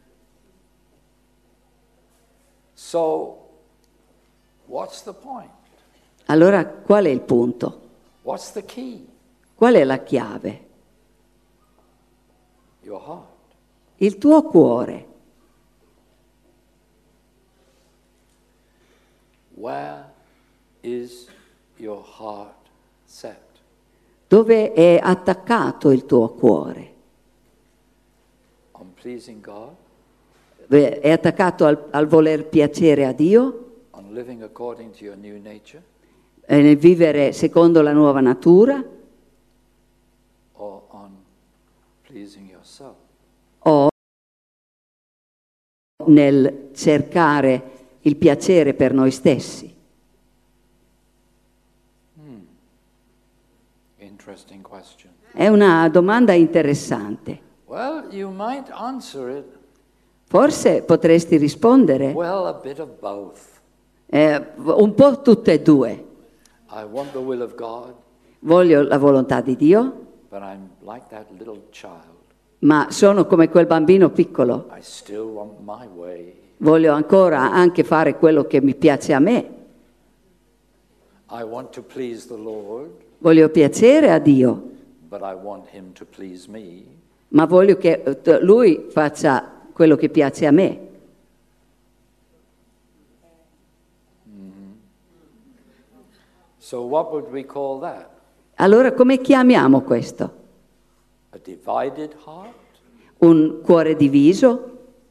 So, what's the point? Allora qual è il punto? What's the key? Qual è la chiave? Your heart. Il tuo cuore. Where is your heart set? Dove è attaccato il tuo cuore? On pleasing God? È attaccato al voler piacere a Dio, On living according to your new nature? nel vivere secondo la nuova natura, Or on pleasing yourself? o nel cercare il piacere per noi stessi? Interesting question. È una domanda interessante. Well, you might answer it, Forse potresti rispondere well, a bit of both. un po' tutte e due. I want the will of God, Voglio la volontà di Dio, but I'm like that little child. ma sono come quel bambino piccolo. I still want my way. Voglio ancora anche fare quello che mi piace a me. I want to please the Lord, Voglio piacere a Dio, but I want Him to please me. ma voglio che Lui faccia quello che piace a me. So what would we call that? Allora come chiamiamo questo? A divided heart? Un cuore diviso?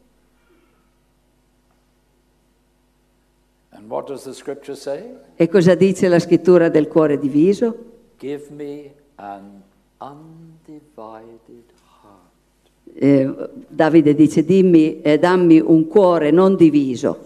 And what does the scripture say? E cosa dice la scrittura del cuore diviso? Give me an undivided heart. Davide dice, dammi un cuore non diviso,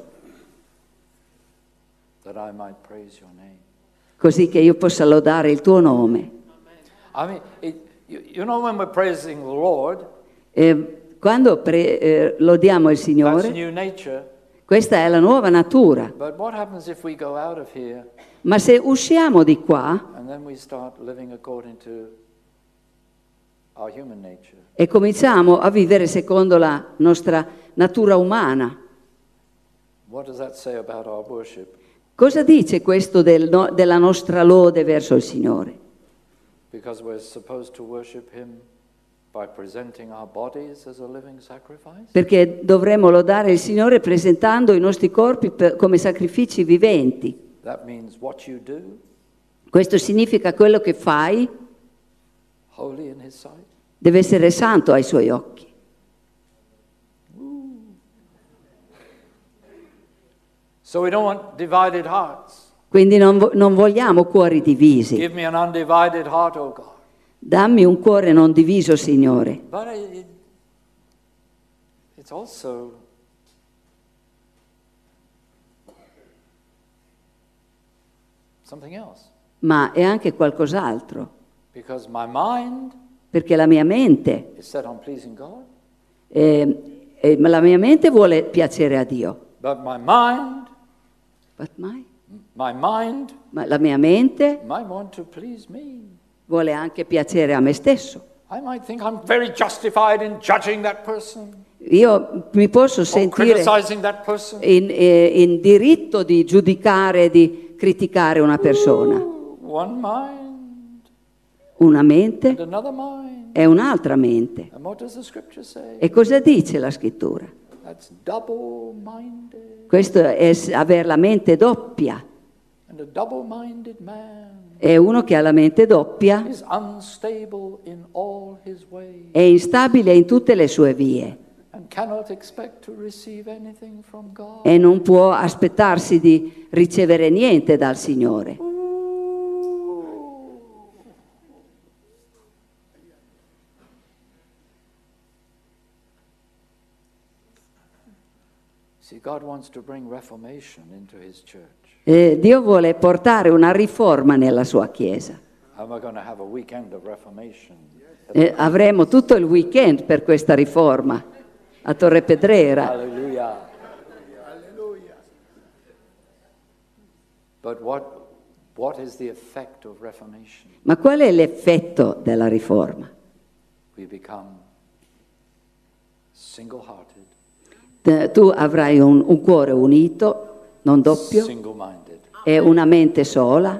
That I might praise your name. così che io possa lodare il tuo nome. I mean, you know when we're praising the Lord, Quando lodiamo il that's Signore, new nature. questa è la nuova natura. But what happens if we go out of here Ma se usciamo di qua and then we start living according to our human nature? e cominciamo a vivere secondo la nostra natura umana, What does that say about our worship? cosa dice questo della nostra lode verso il Signore? Because we're supposed to worship Him by presenting our bodies as a living sacrifice? Perché dovremmo lodare il Signore presentando i nostri corpi come sacrifici viventi. That means what you do, Questo significa quello che fai holy in His sight. deve essere santo ai Suoi occhi. So we don't want divided hearts. Quindi non vogliamo cuori divisi. Give me an undivided heart, O God. Dammi un cuore non diviso, Signore. But it's also something else. Ma è anche qualcos'altro. Because my mind Perché la mia mente, is set on pleasing God, la mia mente vuole piacere a Dio. but my mind Ma la mia mente might want to please me. vuole anche piacere a me stesso. I might think I'm very justified in judging that person Io mi posso or sentire criticizing that person. in diritto di giudicare, di criticare una persona. One mind Una mente and another mind. è un'altra mente. And what does the scripture say? E cosa dice la scrittura? That's double-minded. Questo è avere la mente doppia. And a double-minded man È uno che ha la mente doppia, is unstable in all his ways è instabile in tutte le sue vie and cannot expect to receive anything from God. e non può aspettarsi di ricevere niente dal Signore. See, God wants to bring reformation into His church. Dio vuole portare una riforma nella sua Chiesa. And we're going to have a weekend of reformation. Avremo tutto il weekend per questa riforma a Torre Pedrera. Hallelujah. But what is the effect of reformation? Ma qual è l'effetto della riforma? We become single-hearted, Tu avrai un cuore unito, non doppio, single-minded. e una mente sola,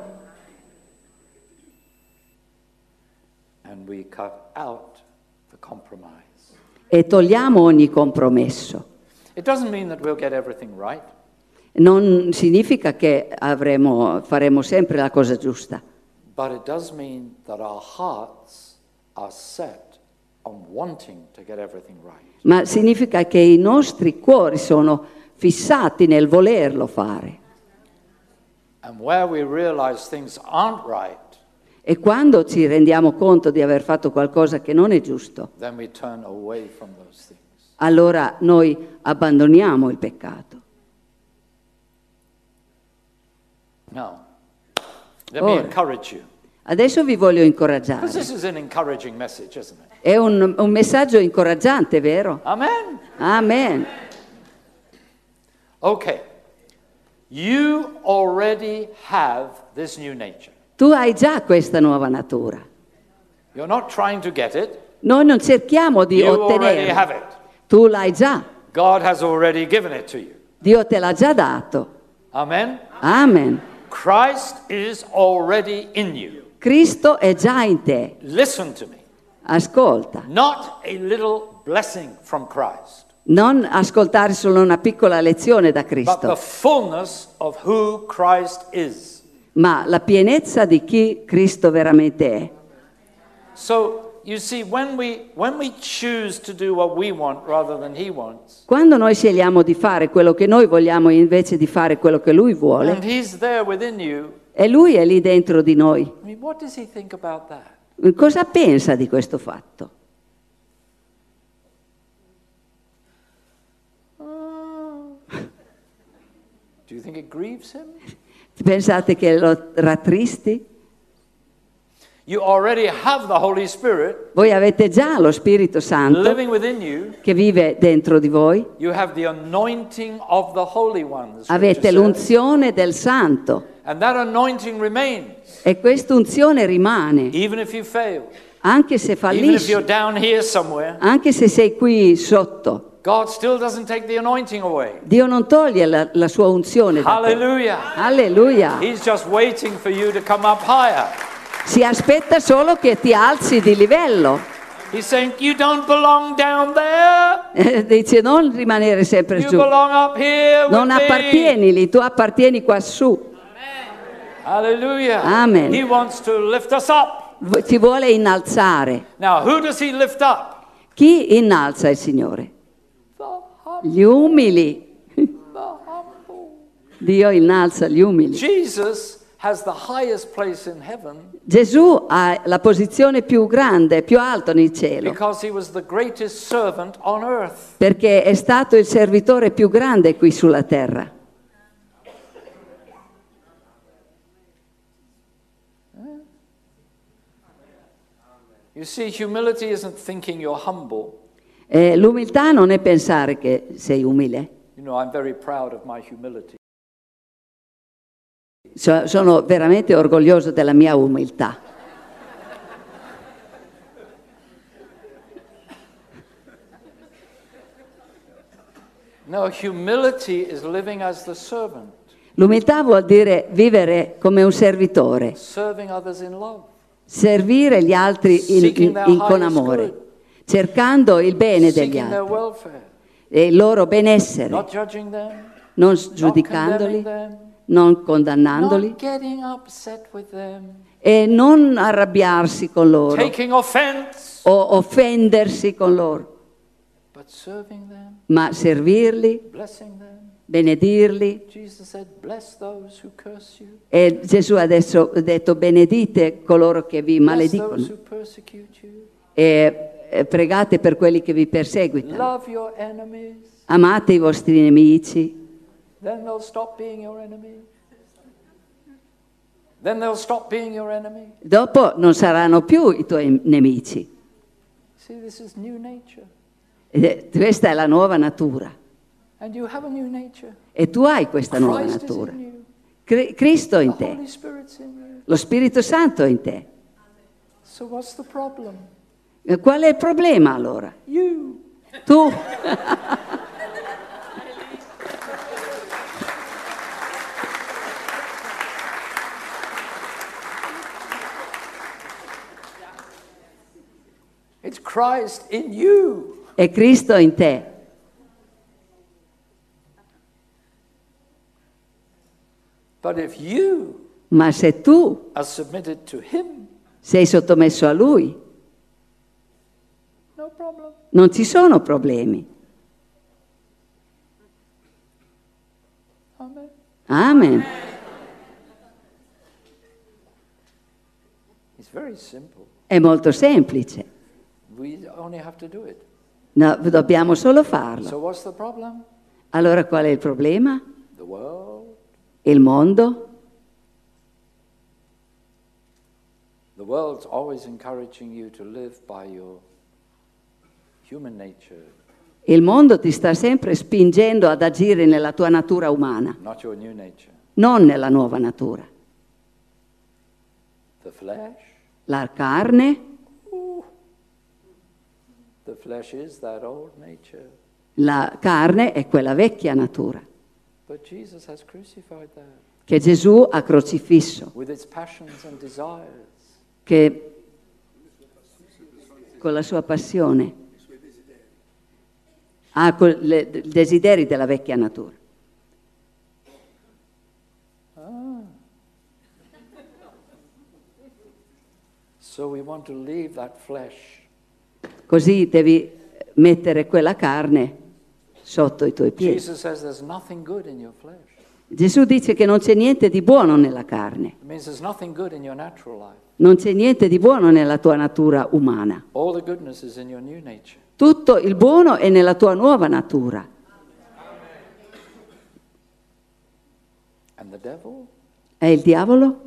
And we cut out the compromise. e togliamo ogni compromesso. It doesn't mean that we'll get everything right, Non significa che faremo sempre la cosa giusta, but it does mean that our hearts are set on wanting to get everything right. ma significa che i nostri cuori sono fissati nel volerlo fare. And where we realize things aren't right, E quando ci rendiamo conto di aver fatto qualcosa che non è giusto, then we turn away from those things. allora noi abbandoniamo il peccato. Now, let me Ora. encourage you. Adesso vi voglio Because incoraggiare. this is an encouraging message, isn't it? È un messaggio incoraggiante, vero? Amen. Amen. Okay. You already have this new nature. Tu hai già questa nuova natura. You're not trying to get it. Noi non cerchiamo di You already ottenerla. have it. Tu l'hai già. God has already given it to you. Dio te l'ha già dato. Amen. Amen. Christ is already in you. Cristo è già in te. Listen to me. Ascolta. Not a little blessing from Christ, Non ascoltare solo una piccola lezione da but the Cristo, fullness of who Christ is. ma la pienezza di chi Cristo veramente è. So, you see, when we choose to do what we want rather than He wants, Quando noi scegliamo di fare quello che noi vogliamo invece di fare quello che Lui vuole, and He's there within you, e Lui è lì dentro di noi, I mean, what does He think about that? cosa pensa di questo fatto? Do you think it grieves Him? Pensate che lo rattristi? You already have the Holy Spirit Voi avete già lo Spirito Santo living within you. che vive dentro di voi, You have the anointing of the Holy One. the Scripture avete says. l'unzione del Santo And that anointing remains, e quest'unzione rimane, even if you fail, anche se even if fallisci, you're down here somewhere. anche se sei qui sotto. God still doesn't take the anointing away. Dio non toglie la sua unzione da te. Hallelujah. Alleluia. He's just waiting for you to come up higher. Si aspetta solo che ti alzi di livello. He's saying, you don't belong down there. Dice non rimanere sempre You giù. belong up here with Non me. appartieni lì, tu appartieni qua su. Hallelujah. Amen. He wants to lift us up. Ti vuole innalzare. Now, who does He lift up? Chi innalza il Signore? The humble. Gli umili. The humble. Dio innalza gli umili. Jesus has the highest place in heaven Gesù ha la posizione più grande, più alta nel cielo, because He was the greatest servant on earth. perché è stato il servitore più grande qui sulla terra. You see, humility isn't thinking you're humble. L'umiltà non è pensare che sei umile. You know, I'm very proud of my humility. Sono veramente orgoglioso della mia umiltà. No, humility is living as the servant, L'umiltà vuol dire vivere come un servitore, serving others in love, servire gli altri con amore, cercando il bene degli seeking their altri welfare, e il loro benessere, not judging them, non not giudicandoli, condemning them, non condannandoli not getting upset with them, e non arrabbiarsi con loro taking offense, o offendersi con loro, but serving them, ma servirli, blessing them. benedirli. Jesus said, bless those who curse you, E Gesù adesso ha detto benedite coloro che vi bless maledicono those who persecute you, e pregate per quelli che vi perseguitano. love your enemies, Amate i vostri nemici, then they'll stop being your enemy. Then they'll stop being your enemy. dopo non saranno più i tuoi nemici. See, this is new nature. Questa è la nuova natura. And you have a new nature. E tu hai questa nuova Christ is natura. in you. Cristo in The te, Holy Spirit's in you. lo Spirito Santo in te. So what's the problem? Qual è il problema allora? You. Tu. It's Christ in you. È Cristo in te. But if you Ma se tu are submitted to Him, sei sottomesso a Lui, no problem. non ci sono problemi. Amen. Amen. It's very simple. È molto semplice. We only have to do it. No, dobbiamo solo So farlo. what's the problem? Allora qual è il problema? The world. Il mondo? The world's always encouraging you to live by your human nature, Il mondo ti sta sempre spingendo ad agire nella tua natura umana, not your new nature. non nella nuova natura. The flesh. La carne, The flesh is that old nature. la carne è quella vecchia natura But Jesus has crucified that che Gesù ha crocifisso, with its passions and desires. che con la sua passione ha i desideri della vecchia natura. So we want to leave that flesh. Così devi mettere quella carne sotto i tuoi piedi. Jesus says there's nothing good in your flesh. Gesù dice che non c'è niente di buono nella carne, It means there's nothing good in your natural life. non c'è niente di buono nella tua natura umana. All the goodness is in your new nature. Tutto il buono è nella tua nuova natura. And the devil? E il diavolo?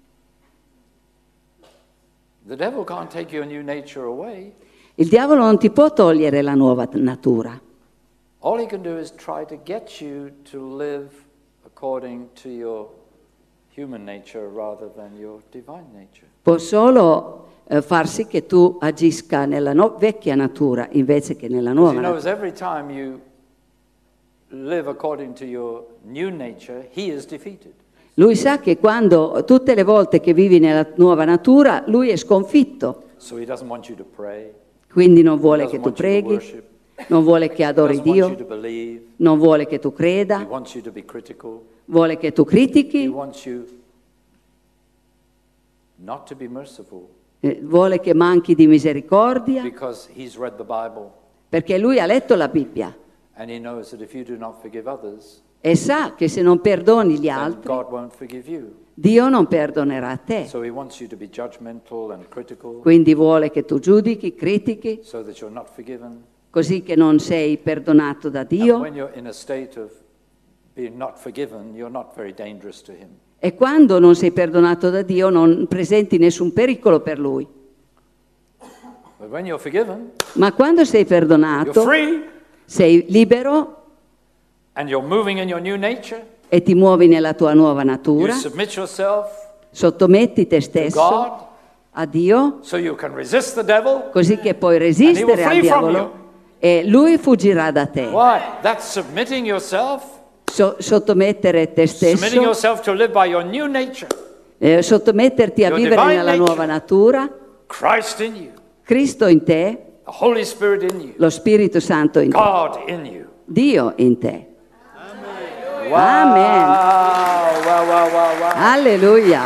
The devil can't take your new nature away. Il diavolo non ti può togliere la nuova natura. All he can do is try to get you to live according to your human nature rather than your divine nature. Può solo far sì che tu agisca nella vecchia natura invece che nella nuova You know, natura. every time you live according to your new nature, he is defeated. Lui sa che quando tutte le volte che vivi nella nuova natura, lui è sconfitto. So he doesn't want you to pray. Quindi non He vuole doesn't che tu want you to preghi, worship. non vuole che He adori doesn't want you Dio, to believe. non vuole che tu He creda, wants you to be critical. vuole che tu He critichi, wants you not to be merciful vuole che manchi di misericordia, because he's read the Bible perché lui ha letto la Bibbia and he knows that if you do not forgive others, e sa che se non perdoni gli then altri, God won't forgive you. Dio non perdonerà a te. So he wants you to be judgmental and critical Quindi vuole che tu giudichi, critichi, so that you're not forgiven. così che non sei perdonato da And Dio. when you're in a state of being not forgiven, you're not very dangerous to him. E quando non sei perdonato da Dio non presenti nessun pericolo per lui. But when you're forgiven, Ma quando sei you're perdonato, free sei libero and you're moving in your new nature. e ti muovi nella tua nuova You natura, submit yourself sottometti te to stesso God a Dio, so you can resist the devil. così che puoi And he resistere will al flee from diavolo e lui fuggirà da te. Why? That's submitting yourself, Sottomettere te submitting stesso, yourself to live by your new nature. sottometterti a Your vivere divine nella nature. nuova natura, Christ in you, Cristo in te, the Holy Spirit in you, lo Spirito Santo in te, God in you. Dio in te. Wow, Amen. wow, wow, wow, wow. Alleluia.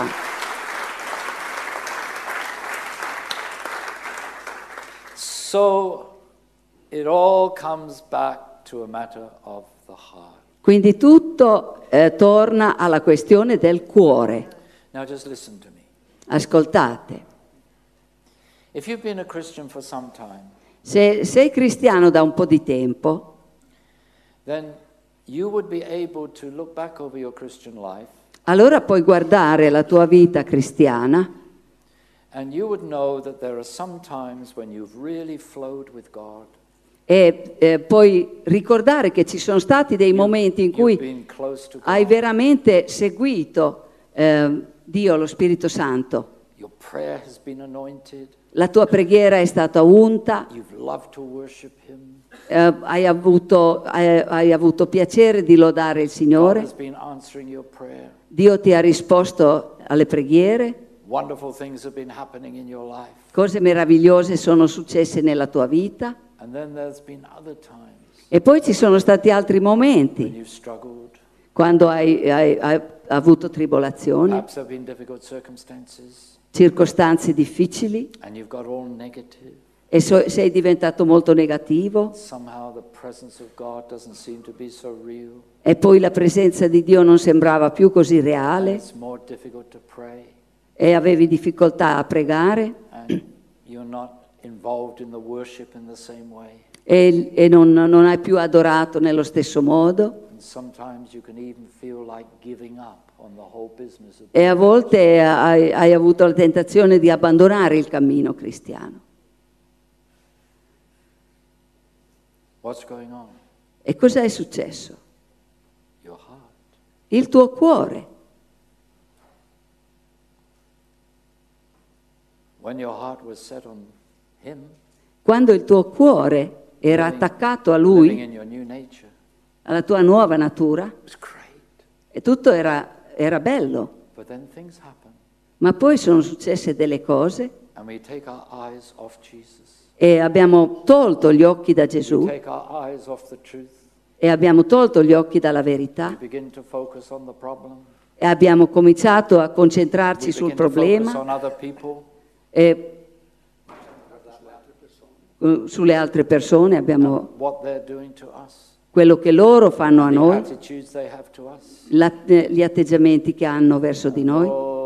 So it all comes back to a matter of the heart. Quindi tutto torna alla questione del cuore. Now just listen to me. Ascoltate, If you've been a Christian for some time, se sei cristiano da un po' di tempo, then you would be able to look back over your Christian life allora puoi guardare la tua vita cristiana and you would know that there are some times when you've really flowed with God. e puoi ricordare che ci sono stati dei momenti in You've cui been close to hai God. veramente seguito Dio, lo Spirito Santo. Your prayer has been anointed. La tua preghiera è stata unta, You've loved to worship Him. hai avuto piacere di lodare il God Signore, has been answering your prayer. Dio ti ha risposto alle preghiere, Wonderful things have been happening in your life. cose meravigliose sono successe nella tua vita. And then there's been other times E poi ci sono stati altri when momenti, you've struggled. quando hai avuto tribolazioni, Perhaps there have been difficult circumstances circostanze difficili, and you've got all negative. e sei diventato molto negativo, Somehow the presence of God doesn't seem to be so real. e poi la presenza di Dio non sembrava più così And reale, it's more difficult to pray. e avevi difficoltà a pregare, And you're not involved in the worship in the same way. e non hai più adorato nello stesso modo, And sometimes you can even feel like giving up on the whole business of e a volte hai avuto la tentazione di abbandonare il cammino cristiano. what's going on? E cosa è successo? Your heart. Il tuo cuore. When your heart was set on Him, Quando il tuo cuore era attaccato a living Lui, in your new nature, alla tua nuova natura, it was great. e tutto era bello. But then things happen, Ma poi sono successe delle cose and we take our eyes off Jesus. e abbiamo tolto gli occhi da We Gesù, take our eyes off the truth. e abbiamo tolto gli occhi dalla We verità, begin to focus on the problem. e abbiamo cominciato a We concentrarci sul begin to focus problema on other people. e sulle altre persone, abbiamo What they're doing to us. quello che loro fanno a The noi, attitudes they have to us. gli atteggiamenti che hanno verso di noi. Oh.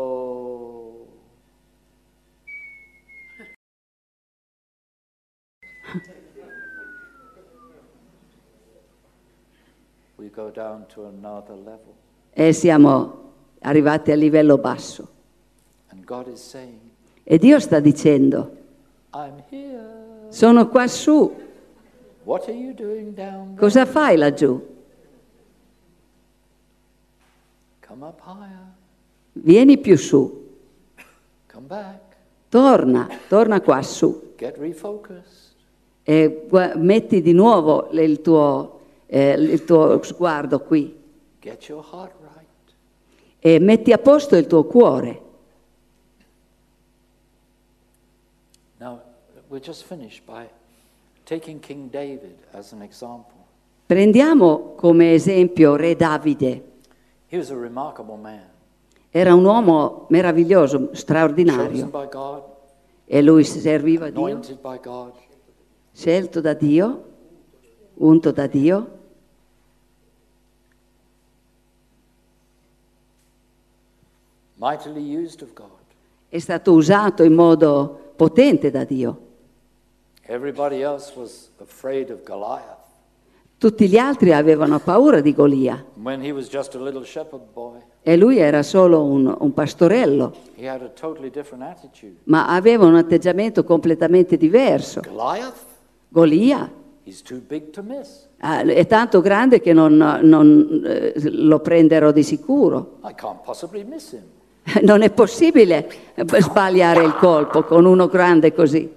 We go down to another level. E siamo arrivati a livello basso. And God is saying, E Dio sta dicendo, I'm here. sono qua su, What are you doing down there? cosa fai laggiù? Come up higher. Vieni più su, Come back. torna qua su, Get refocused. e metti di nuovo il tuo sguardo qui, Get your heart right. e metti a posto il tuo cuore. Now, we're just finished by taking King David as an example. Prendiamo come esempio Re Davide. He was a remarkable man. Era un uomo meraviglioso, Chosen straordinario, by God, e lui serviva Dio, anointed by God. scelto da Dio, unto da Dio, Mightily used of God. è stato usato in modo potente da Dio. Everybody else was afraid of Goliath. Tutti gli altri avevano paura di Golia, When he was just a little shepherd boy, e lui era solo un pastorello, he had a totally different attitude. ma aveva un atteggiamento completamente diverso. Goliath, Golia he's too big to miss. è tanto grande che non lo prenderò di sicuro. I can't possibly miss him. Non è possibile sbagliare il colpo con uno grande così.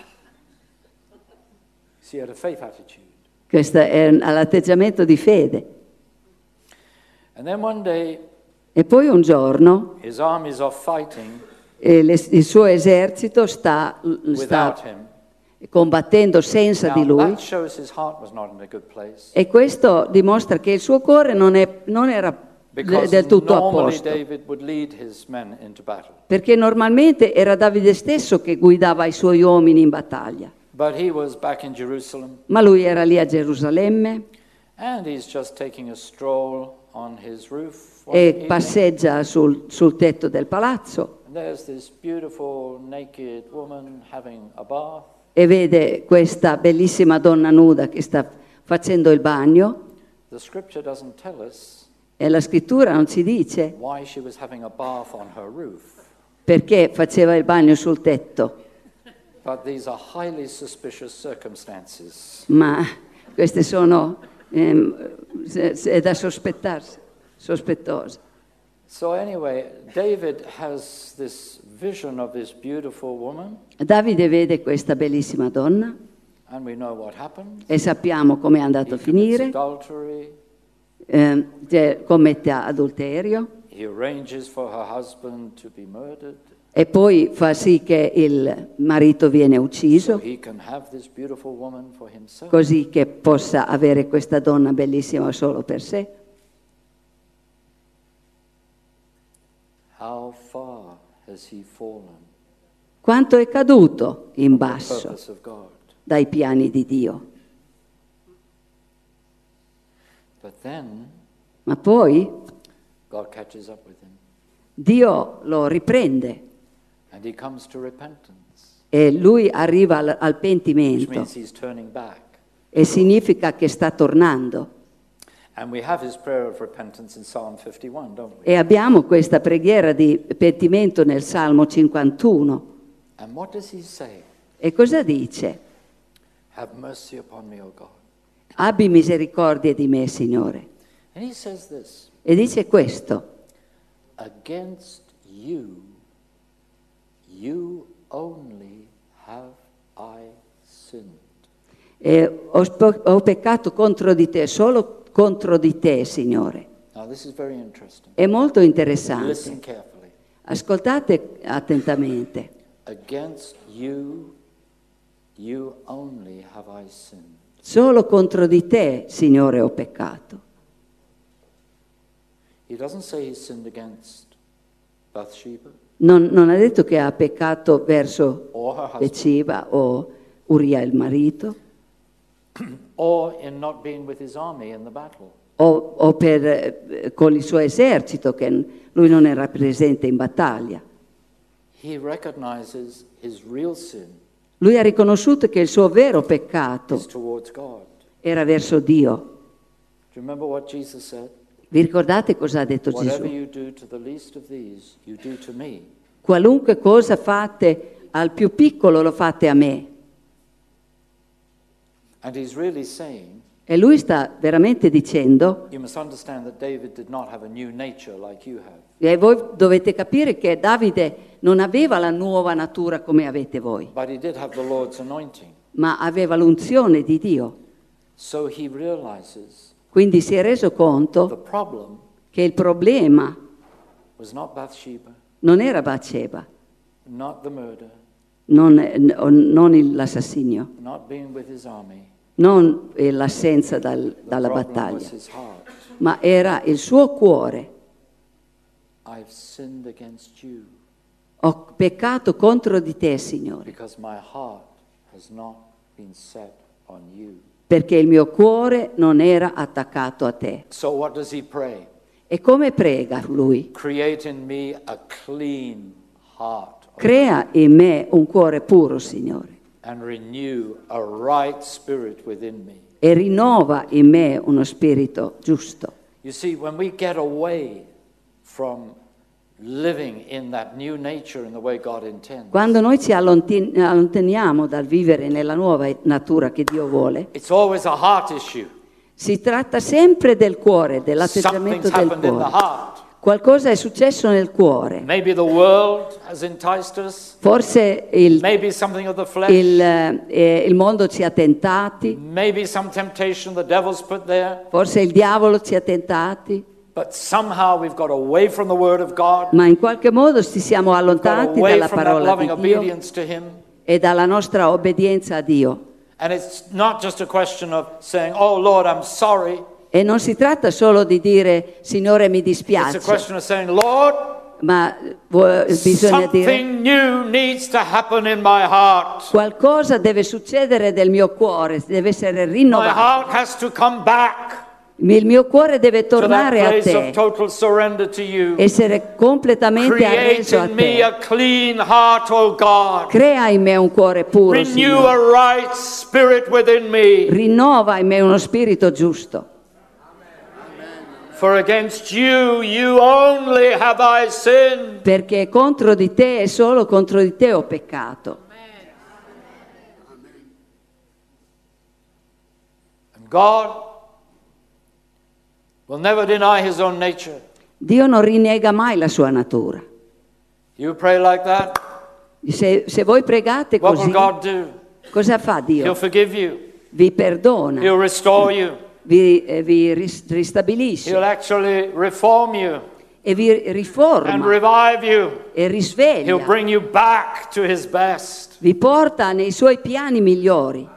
See, he had a faith attitude. Questo è l'atteggiamento di fede. And then one day, E poi un giorno his armies are fighting il suo esercito sta without him. combattendo senza di Now, lui, that shows his heart was not in a good place. e questo dimostra che il suo cuore non era Because del tutto a normally posto, David would lead his men into battle. perché normalmente era Davide stesso che guidava i suoi uomini in battaglia, But he was back in Jerusalem, ma lui era lì a Gerusalemme and he's just taking a stroll on his roof. one e evening. passeggia sul tetto del palazzo And there's this beautiful naked woman having a bath. e vede questa bellissima donna nuda che sta facendo il bagno, The scripture doesn't tell us e la scrittura non ci dice why she was having a bath on her roof, perché faceva il bagno sul tetto, but these are highly suspicious circumstances. ma queste sono è da sospettarsi, sospettose. So anyway, David has this vision of this beautiful woman, Davide vede questa bellissima donna and we know what happens. e sappiamo come è andato a He commits finire. adultery. Commette adulterio He arranges for her husband to be murdered e poi fa sì che il marito viene so ucciso, he can have this beautiful woman for himself. così che possa avere questa donna bellissima solo per sé. How far has he fallen Quanto è caduto in from the basso purpose of God? dai piani di Dio. But then Ma poi God catches up with him Dio lo riprende and he comes to repentance, e lui arriva al which pentimento means he's turning back. e significa che sta tornando. And we have his prayer of repentance in Psalm 51, don't we? E abbiamo questa preghiera di pentimento nel Salmo 51. And what does he say? E cosa dice? Have mercy upon me, O God. Abbi misericordia di me, Signore. And he says this, E dice questo: against you, you only have I sinned. Ho peccato contro di te, solo contro di te, Signore. Now this is very interesting. È molto Listen interessante. carefully. Ascoltate attentamente. Against you, you only have I sinned. Solo contro di te, Signore, ho peccato. He doesn't say he sinned against Bathsheba Non ha detto che ha peccato verso or her husband, Betsheba o Uria il marito or in not being with his army in the battle. o con il suo esercito, che lui non era presente in battaglia. He recognizes his real sin Lui ha riconosciuto che il suo vero peccato is towards God. era verso Dio. Do you remember what Jesus said? Vi ricordate cosa ha detto Whatever Gesù? you do to the least of these, you do to me. Qualunque cosa fate al più piccolo lo fate a me. And he's really saying, E lui sta veramente dicendo, you must understand that David did not have a new nature like you have. e voi dovete capire che Davide non aveva la nuova natura come avete voi, But he did have the Lord's anointing. ma aveva l'unzione di Dio. So he realizes Quindi si è reso the conto problem che il problema was not Bathsheba, non era Bathsheba, not the murder, non l'assassinio, not being with his army. non l'assenza dalla The problem battaglia, was his heart. ma era il suo cuore. I've sinned against you Ho peccato contro di te, Signore, because my heart has not been set on you. perché il mio cuore non era attaccato a te. So what does he pray? E come prega lui? Create in me a clean heart Crea in me un cuore puro, Signore, and renew a right spirit within me. e rinnova in me uno spirito giusto. You see, when we get away from living in that new nature in the way God intends, Quando noi ci allontaniamo dal vivere nella nuova natura che Dio vuole, it's always a heart issue. si tratta sempre del cuore, dell'atteggiamento Something's del happened in the cuore. heart. Qualcosa è successo nel cuore. Maybe the world has enticed us. Forse Maybe something of the flesh. il mondo ci ha tentati, Maybe some temptation the devil's put there. forse il diavolo ci ha tentati, But somehow we've got away from the word of God. ma in qualche modo ci siamo Got allontanati away dalla from that parola loving di Dio obedience to Him. e dalla nostra obbedienza a Dio. And it's not just a question of saying, oh Lord, I'm sorry. E non si tratta solo di dire Signore mi It's a dispiace, question of saying, Lord, ma bisogna dire something new needs to happen in my heart. qualcosa deve succedere del mio cuore, deve essere My rinnovato. heart has to come back Il mio cuore deve to that tornare a place of te, total surrender to you. essere completamente Create arreso a in me te. a clean heart, O God. Crea in me un cuore puro, Renew Signore. a right spirit within me. Rinnova in me uno spirito giusto. For against you, you only have I sinned. Perché contro di te e solo contro di te ho peccato. And God will never deny His own nature. Dio non rinnega mai la sua natura. You pray like that, Se voi pregate what will così, God do? cosa fa He'll Dio? forgive you. Vi perdona, He'll restore you. vi ristabilisce He'll actually reform you e vi and riforma revive you. e He'll risveglia, bring you back to his best. vi porta nei suoi piani migliori.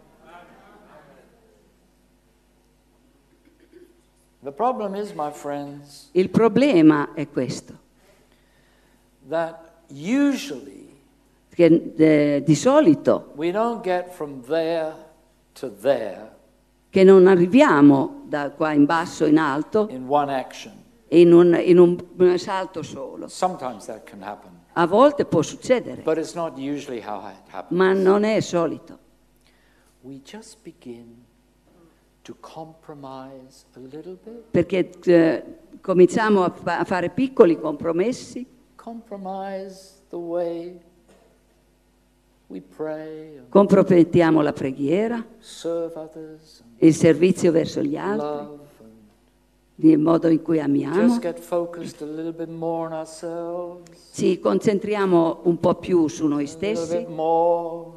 The problem is, my friends, Il problema è questo, that usually che di solito we don't get from there to there che non arriviamo da qua in basso in alto in one action. in un salto solo. Sometimes that can happen, A volte può succedere, but it's not usually how it happens. ma non è solito. We just begin to compromise a little bit. Perché cominciamo a fare piccoli compromessi, Compromise the way we pray and compromettiamo la preghiera, serve others il servizio verso gli and altri, love and il modo in cui just amiamo. get focused a little bit more on ourselves, Ci concentriamo un po' più su noi a little bit stessi, more,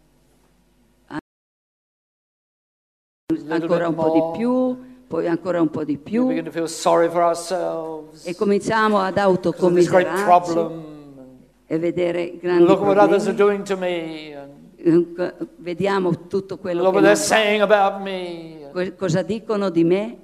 ancora un po' di più, poi ancora un po' di we più, begin to feel sorry for ourselves e cominciamo ad because of this great autocommiserarci problem. e vedere grandi Look at what others are problemi. doing to me, and Vediamo tutto quello look che what they're non saying about me. va, cosa dicono di me.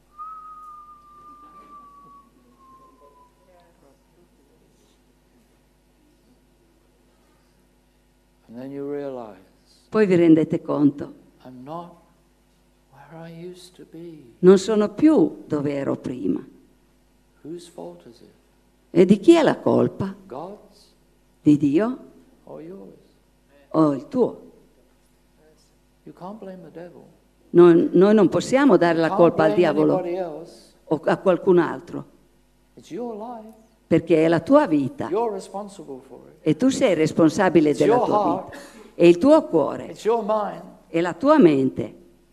And then you realize, Poi vi rendete conto, I'm not where I used to be. non sono più dove ero prima. Whose fault is it? E di chi è la colpa? God's Di Dio or yours? o il tuo? You can't blame the devil. Noi non possiamo dare la Can't colpa al blame diavolo anybody else. o a qualcun altro, It's your life. perché è la tua vita You're responsible for it. e tu sei responsabile It's della your tua heart. vita. E il tuo cuore It's your mind. e la tua mente.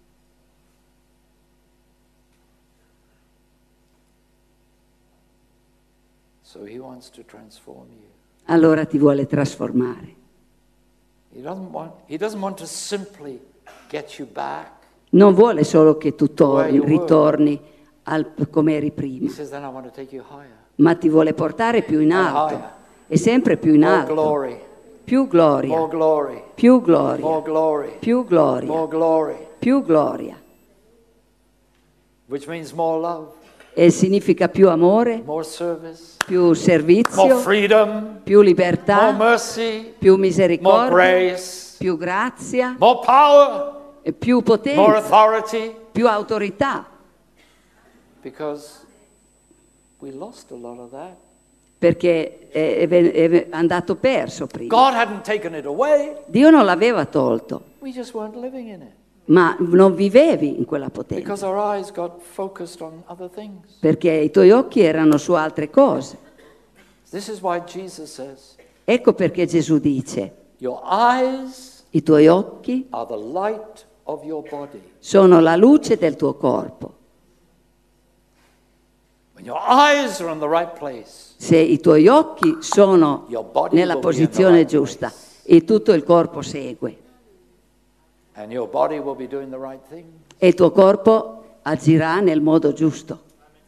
So he wants to transform you. Allora ti vuole trasformare. He doesn't want to simply get you back. Non vuole solo che tu Where you were. ritorni come eri He prima, says, then I want to take you higher. ma ti vuole portare più in alto higher. e sempre più in More alto. glory. Più gloria, More glory. più gloria, More glory. più gloria, More glory. più gloria. Which means more love, E significa più amore, more service, più more servizio, freedom, più more libertà, mercy, più more misericordia, grace, più grazia, more power, e più more potenza, authority. più autorità. Because we lost a lot of that. Perché è andato perso prima. God hadn't taken it away. Dio non l'aveva tolto, We just weren't living in it. ma non vivevi in quella potenza, Because our eyes got focused on other things. perché i tuoi occhi erano su altre cose. This is why Jesus says, Ecco perché Gesù dice, your eyes i tuoi occhi are the light of your body. sono la luce del tuo corpo. When your eyes are in the right place, Se i tuoi occhi sono your body nella will be in the posizione right giusta place. e tutto il corpo segue, And your body will be doing the right thing. e il tuo corpo agirà nel modo giusto.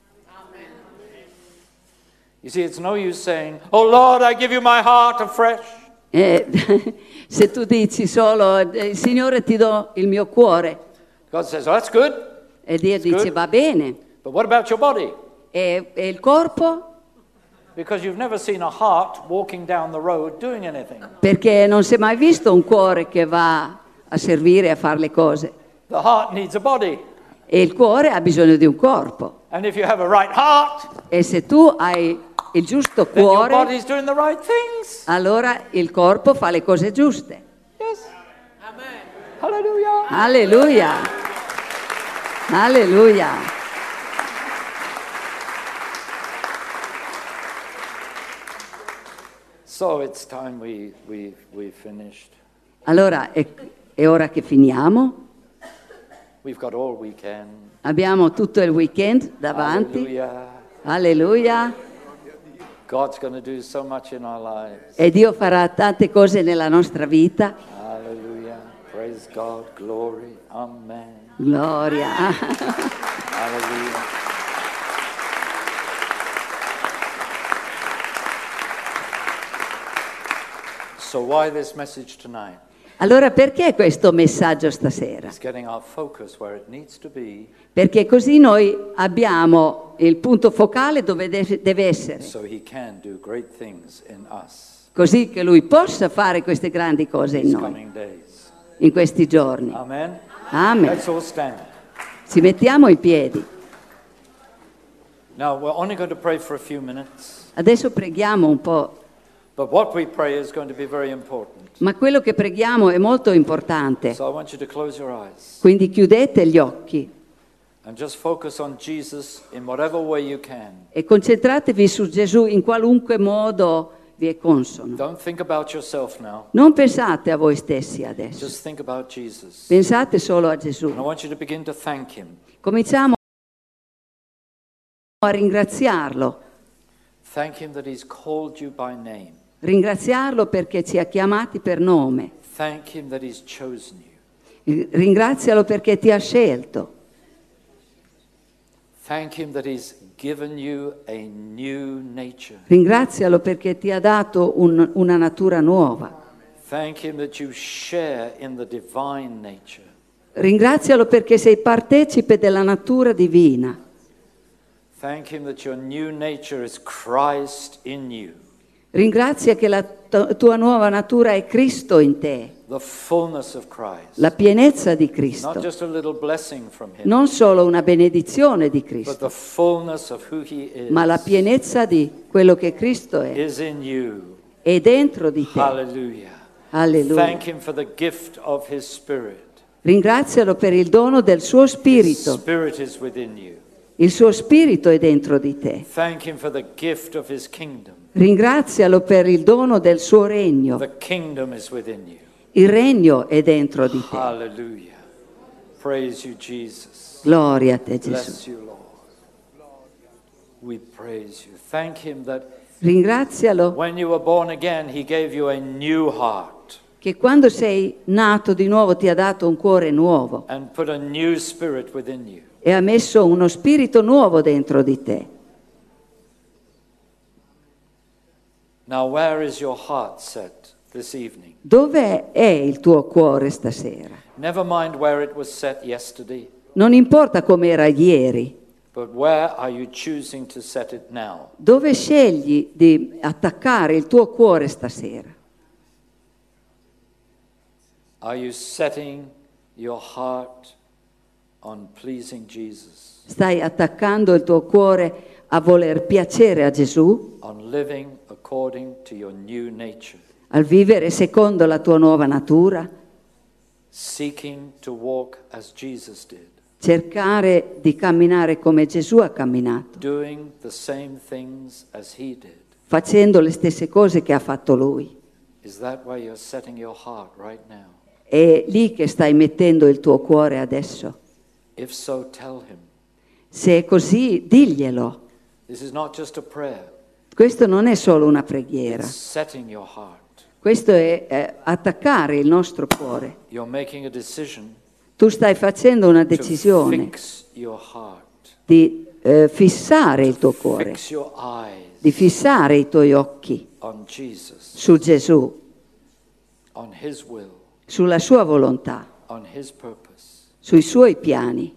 You see, it's no use saying, oh Lord, I give you my heart afresh. Se tu dici solo, Signore ti do il mio cuore, God says, oh, that's good. e Dio dice good. va bene, But what about your body? e il corpo? Because you've never seen a heart walking down the road doing anything. Perché non si è mai visto un cuore che va a servire, a fare le cose. The heart needs a body. E il cuore ha bisogno di un corpo. And if you have a right heart, E se tu hai il giusto then your cuore, body's doing the right things. allora il corpo fa le cose giuste. Yes. Amen. Hallelujah. Alleluia! Alleluia! So it's time we finished. Allora è ora che finiamo. We've got all weekend. Abbiamo tutto il weekend davanti. Hallelujah. Alleluia. God's going to do so much in our lives. E Dio farà tante cose nella nostra vita. Hallelujah. Praise God. Glory. Amen. Gloria. Hallelujah. So why this message tonight? Allora perché questo messaggio stasera? It's getting our focus where it needs to be Perché così noi abbiamo il punto focale dove deve essere, so he can do great things in us così che Lui possa fare queste grandi cose in these noi, coming days. in questi giorni. Amen. Amen. Let's all stand. Ci mettiamo in piedi. Now we're only going to pray for a few minutes, Adesso preghiamo un po', but what we pray is going to be very important. ma quello che preghiamo è molto importante. So I want you to close your eyes Quindi chiudete gli occhi and just focus on Jesus in whatever way you can. e concentratevi su Gesù in qualunque modo vi è consono. Don't think about yourself now. Non pensate a voi stessi adesso, Just think about Jesus. pensate solo a And I Gesù. want you to begin to thank him. Cominciamo a ringraziarlo, Thank him that he's called you by name. ringraziarlo perché ci ha chiamati per nome, Thank him that he's chosen you. ringrazialo perché ti ha scelto, Thank him that he's given you a new nature. ringrazialo perché ti ha dato una natura nuova, Thank him that you share in the divine nature. ringrazialo perché sei partecipe della natura divina, Thank him that your new nature is Christ in you, ringrazia che la tua nuova natura è Cristo in te, the fullness of Christ. la pienezza di Not Cristo, just a little blessing from him, non solo una benedizione di but Cristo, the fullness of who he is ma la pienezza di quello che Cristo è, is in you. è dentro di te. Hallelujah. Alleluia. Thank him for the gift of his spirit. Ringrazialo per il dono del suo His spirito. spirit is within you. Il suo spirito è dentro di te. Thank him for the gift of his kingdom. Ringrazialo per il dono del suo regno. The kingdom is within you. Il regno è dentro di te. Hallelujah. Praise you, Jesus. Gloria a te, Gesù. Bless you, Lord. We praise you. Thank him that Ringrazialo when you were born again, he gave you a new heart che quando sei nato di nuovo ti ha dato un cuore nuovo and put a new spirit within you. e ha messo uno spirito nuovo dentro di te. Now, where is your heart set this evening? Dove è il tuo cuore stasera? Never mind where it was set yesterday, Non importa com'era ieri, but where are you choosing to set it now? dove scegli di attaccare il tuo cuore stasera? Are you setting your heart on pleasing Jesus, Stai attaccando il tuo cuore a voler piacere a Gesù, on living according to your new nature, al vivere secondo la tua nuova natura, seeking to walk as Jesus did, cercare di camminare come Gesù ha camminato, doing the same things as he did? facendo le stesse cose che ha fatto Lui? Is that where you're setting your heart right now? È lì che stai mettendo il tuo cuore adesso? If so, tell him. Se è così, diglielo. This is not just a prayer, Questo non è solo una preghiera, it's setting your heart. questo è attaccare il nostro cuore. You're making a decision Tu stai facendo una to decisione fix your heart, di fissare il tuo cuore, fix your eyes di fissare i tuoi occhi on Jesus, su Gesù, on his will, sulla sua volontà, on his purpose. sui suoi piani.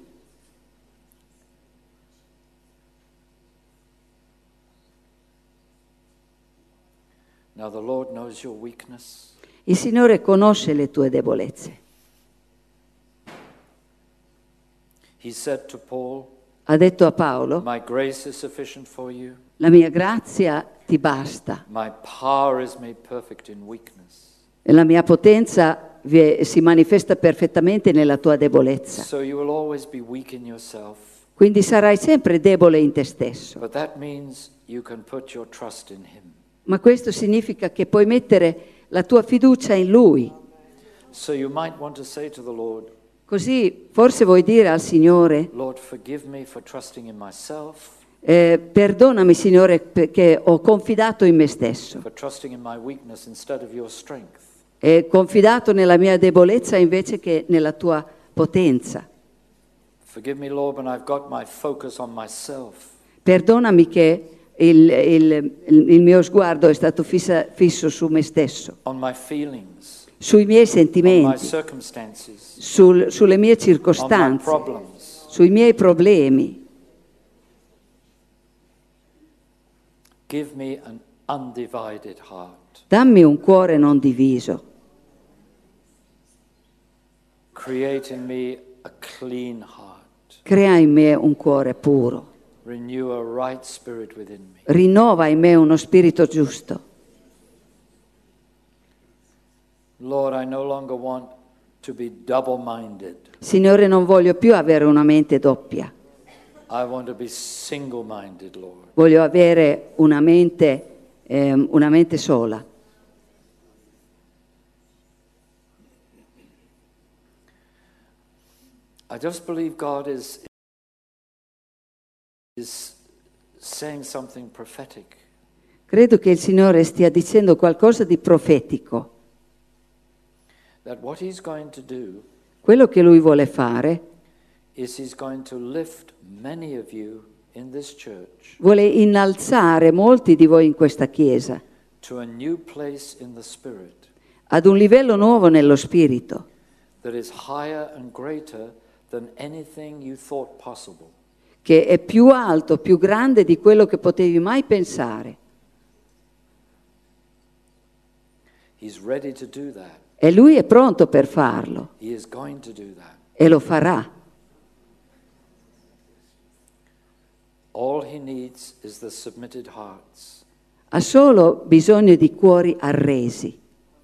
Now the Lord knows your weakness. Il Signore conosce le tue debolezze. He said to Paul, Ha detto a Paolo, my grace is sufficient for you. la mia grazia ti basta, My power is made perfect in weakness. e la mia potenza si manifesta perfettamente nella tua debolezza. So you will always be weak in yourself, Quindi sarai sempre debole in te stesso. but that means you can put your trust in him. Ma questo significa che puoi mettere la tua fiducia in Lui. So you might want to say to the Lord, Così forse vuoi dire al Signore, Lord, forgive me for trusting in myself. Perdonami, Signore, perché ho confidato in me stesso. for trusting in my weakness instead of your strength. Confidato nella mia debolezza invece che nella tua potenza. Forgive me, Lord, when I've got my focus on myself. Perdonami che il mio sguardo è stato fisso su me stesso, On my feelings, sui miei on my sentimenti, circumstances, sulle mie on my circostanze, problems. sui miei problemi. Give me an undivided heart. Dammi un cuore non diviso. Create in me a clean heart. Crea in me un cuore puro. Renew a right spirit within me. Rinnova in me uno spirito giusto. Lord, I no longer want to be double-minded. Signore, non voglio più avere una mente doppia. I want to be single-minded, Lord. Voglio avere una mente sola. I just believe God is saying something prophetic. Credo che il Signore stia dicendo qualcosa di profetico. That what He's going to do Quello che Lui vuole fare, is He's going to lift many of you in this church vuole innalzare molti di voi in questa Chiesa to a new place in the Spirit ad un livello nuovo nello spirito, that is higher and greater than anything you thought possible. che è più alto, più grande di quello che potevi mai pensare. He's ready to do that. E Lui è pronto per farlo He is going to do that. e lo farà. All He needs is the submitted hearts. Ha solo bisogno di cuori arresi.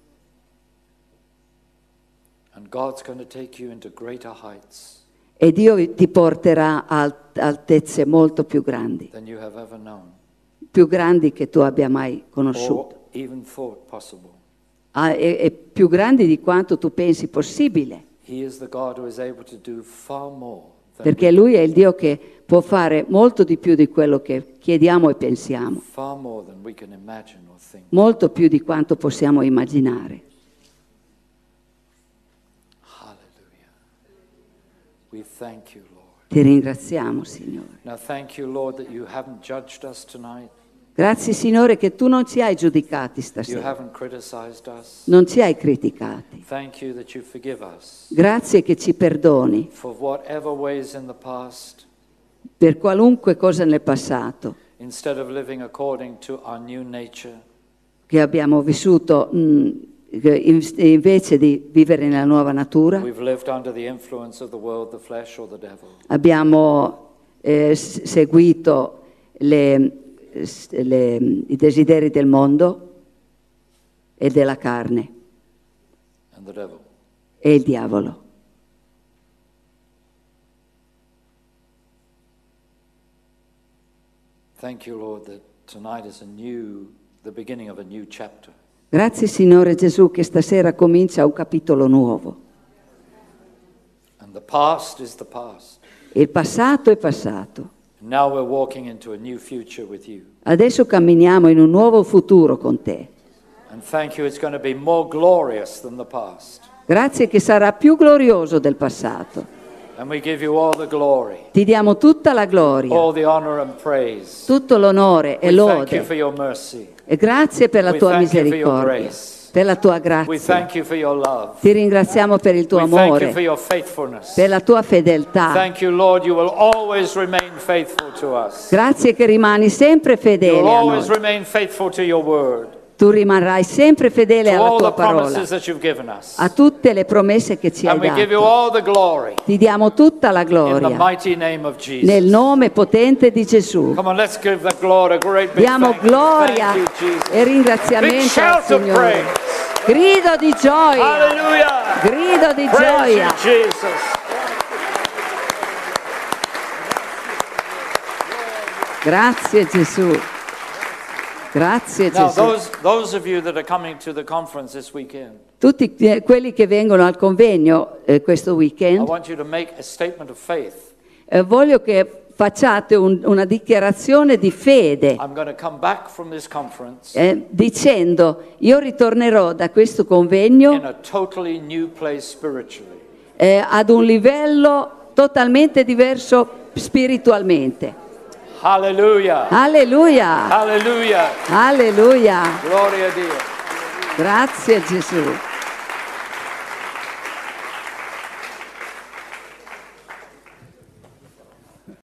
And God's going to take you into greater heights E Dio ti porterà a altezze molto più grandi than you have ever known che tu abbia mai conosciuto. or even thought possible. E più grandi di quanto tu pensi possibile, He is the God who is able to do far more than perché Lui è il Dio che può fare molto di più di quello che chiediamo e pensiamo, we can imagine or think. molto più di quanto possiamo immaginare. Hallelujah. We thank you, Lord. Ti ringraziamo, Signore. Now thank you, Lord, that you haven't judged us tonight. Grazie, Signore, che tu non ci hai giudicati You stasera, haven't criticized us. non ci hai criticati. Thank you that you forgive us Grazie che ci perdoni for whatever ways in the past, per qualunque cosa nel passato instead of living according to our new nature, che abbiamo vissuto invece di vivere nella nuova natura. we've lived under the influence of the world, the flesh, or the devil. Abbiamo seguito i desideri del mondo e della carne And the devil. e il diavolo. Thank you, Lord, that tonight is the beginning of a new chapter. Grazie, Signore Gesù, che stasera comincia un capitolo nuovo. And the past is the past. Il passato è passato. Now we're walking into a new future with you. Adesso camminiamo in un nuovo futuro con te. And thank you, it's going to be more glorious than the past. Grazie che sarà più glorioso del passato. And we give you all the glory, Ti diamo tutta la gloria, all the honor and praise. tutto l'onore e We thank you for lode. your mercy. E grazie per la We tua thank you for your misericordia, grace. per la tua We grazia. thank you for your love. Ti ringraziamo per il tuo We thank you for amore, your faithfulness. per la tua fedeltà. Thank you, Lord, you will always remain faithful to us. Grazie che rimani sempre You fedele will a always noi. remain faithful to your word, Tu rimarrai sempre fedele to alla all tua the parola, promises that you've given us. a tutte le promesse che ci hai And we give you dato. all the glory Ti diamo tutta la in the gloria mighty name of nel Jesus. nome potente di Gesù. Come on, let's give the glory a great big Diamo thank you. gloria Thank you, Jesus. e Big ringraziamento al shout of Signore. praise. Grido di gioia, Hallelujah. grido di Praise gioia. you, Jesus. Grazie Gesù. Grazie Now, Gesù. those of you that are coming to the conference this weekend, Tutti quelli che vengono al convegno questo I weekend, want you to make a statement of faith. voglio che facciate una dichiarazione di fede, I'm going to come back from this conference dicendo io ritornerò da questo convegno in a totally new place spiritually. Ad un livello totalmente diverso spiritualmente. Alleluia. Alleluia. Alleluia. Alleluia. Gloria a Dio. Grazie Gesù.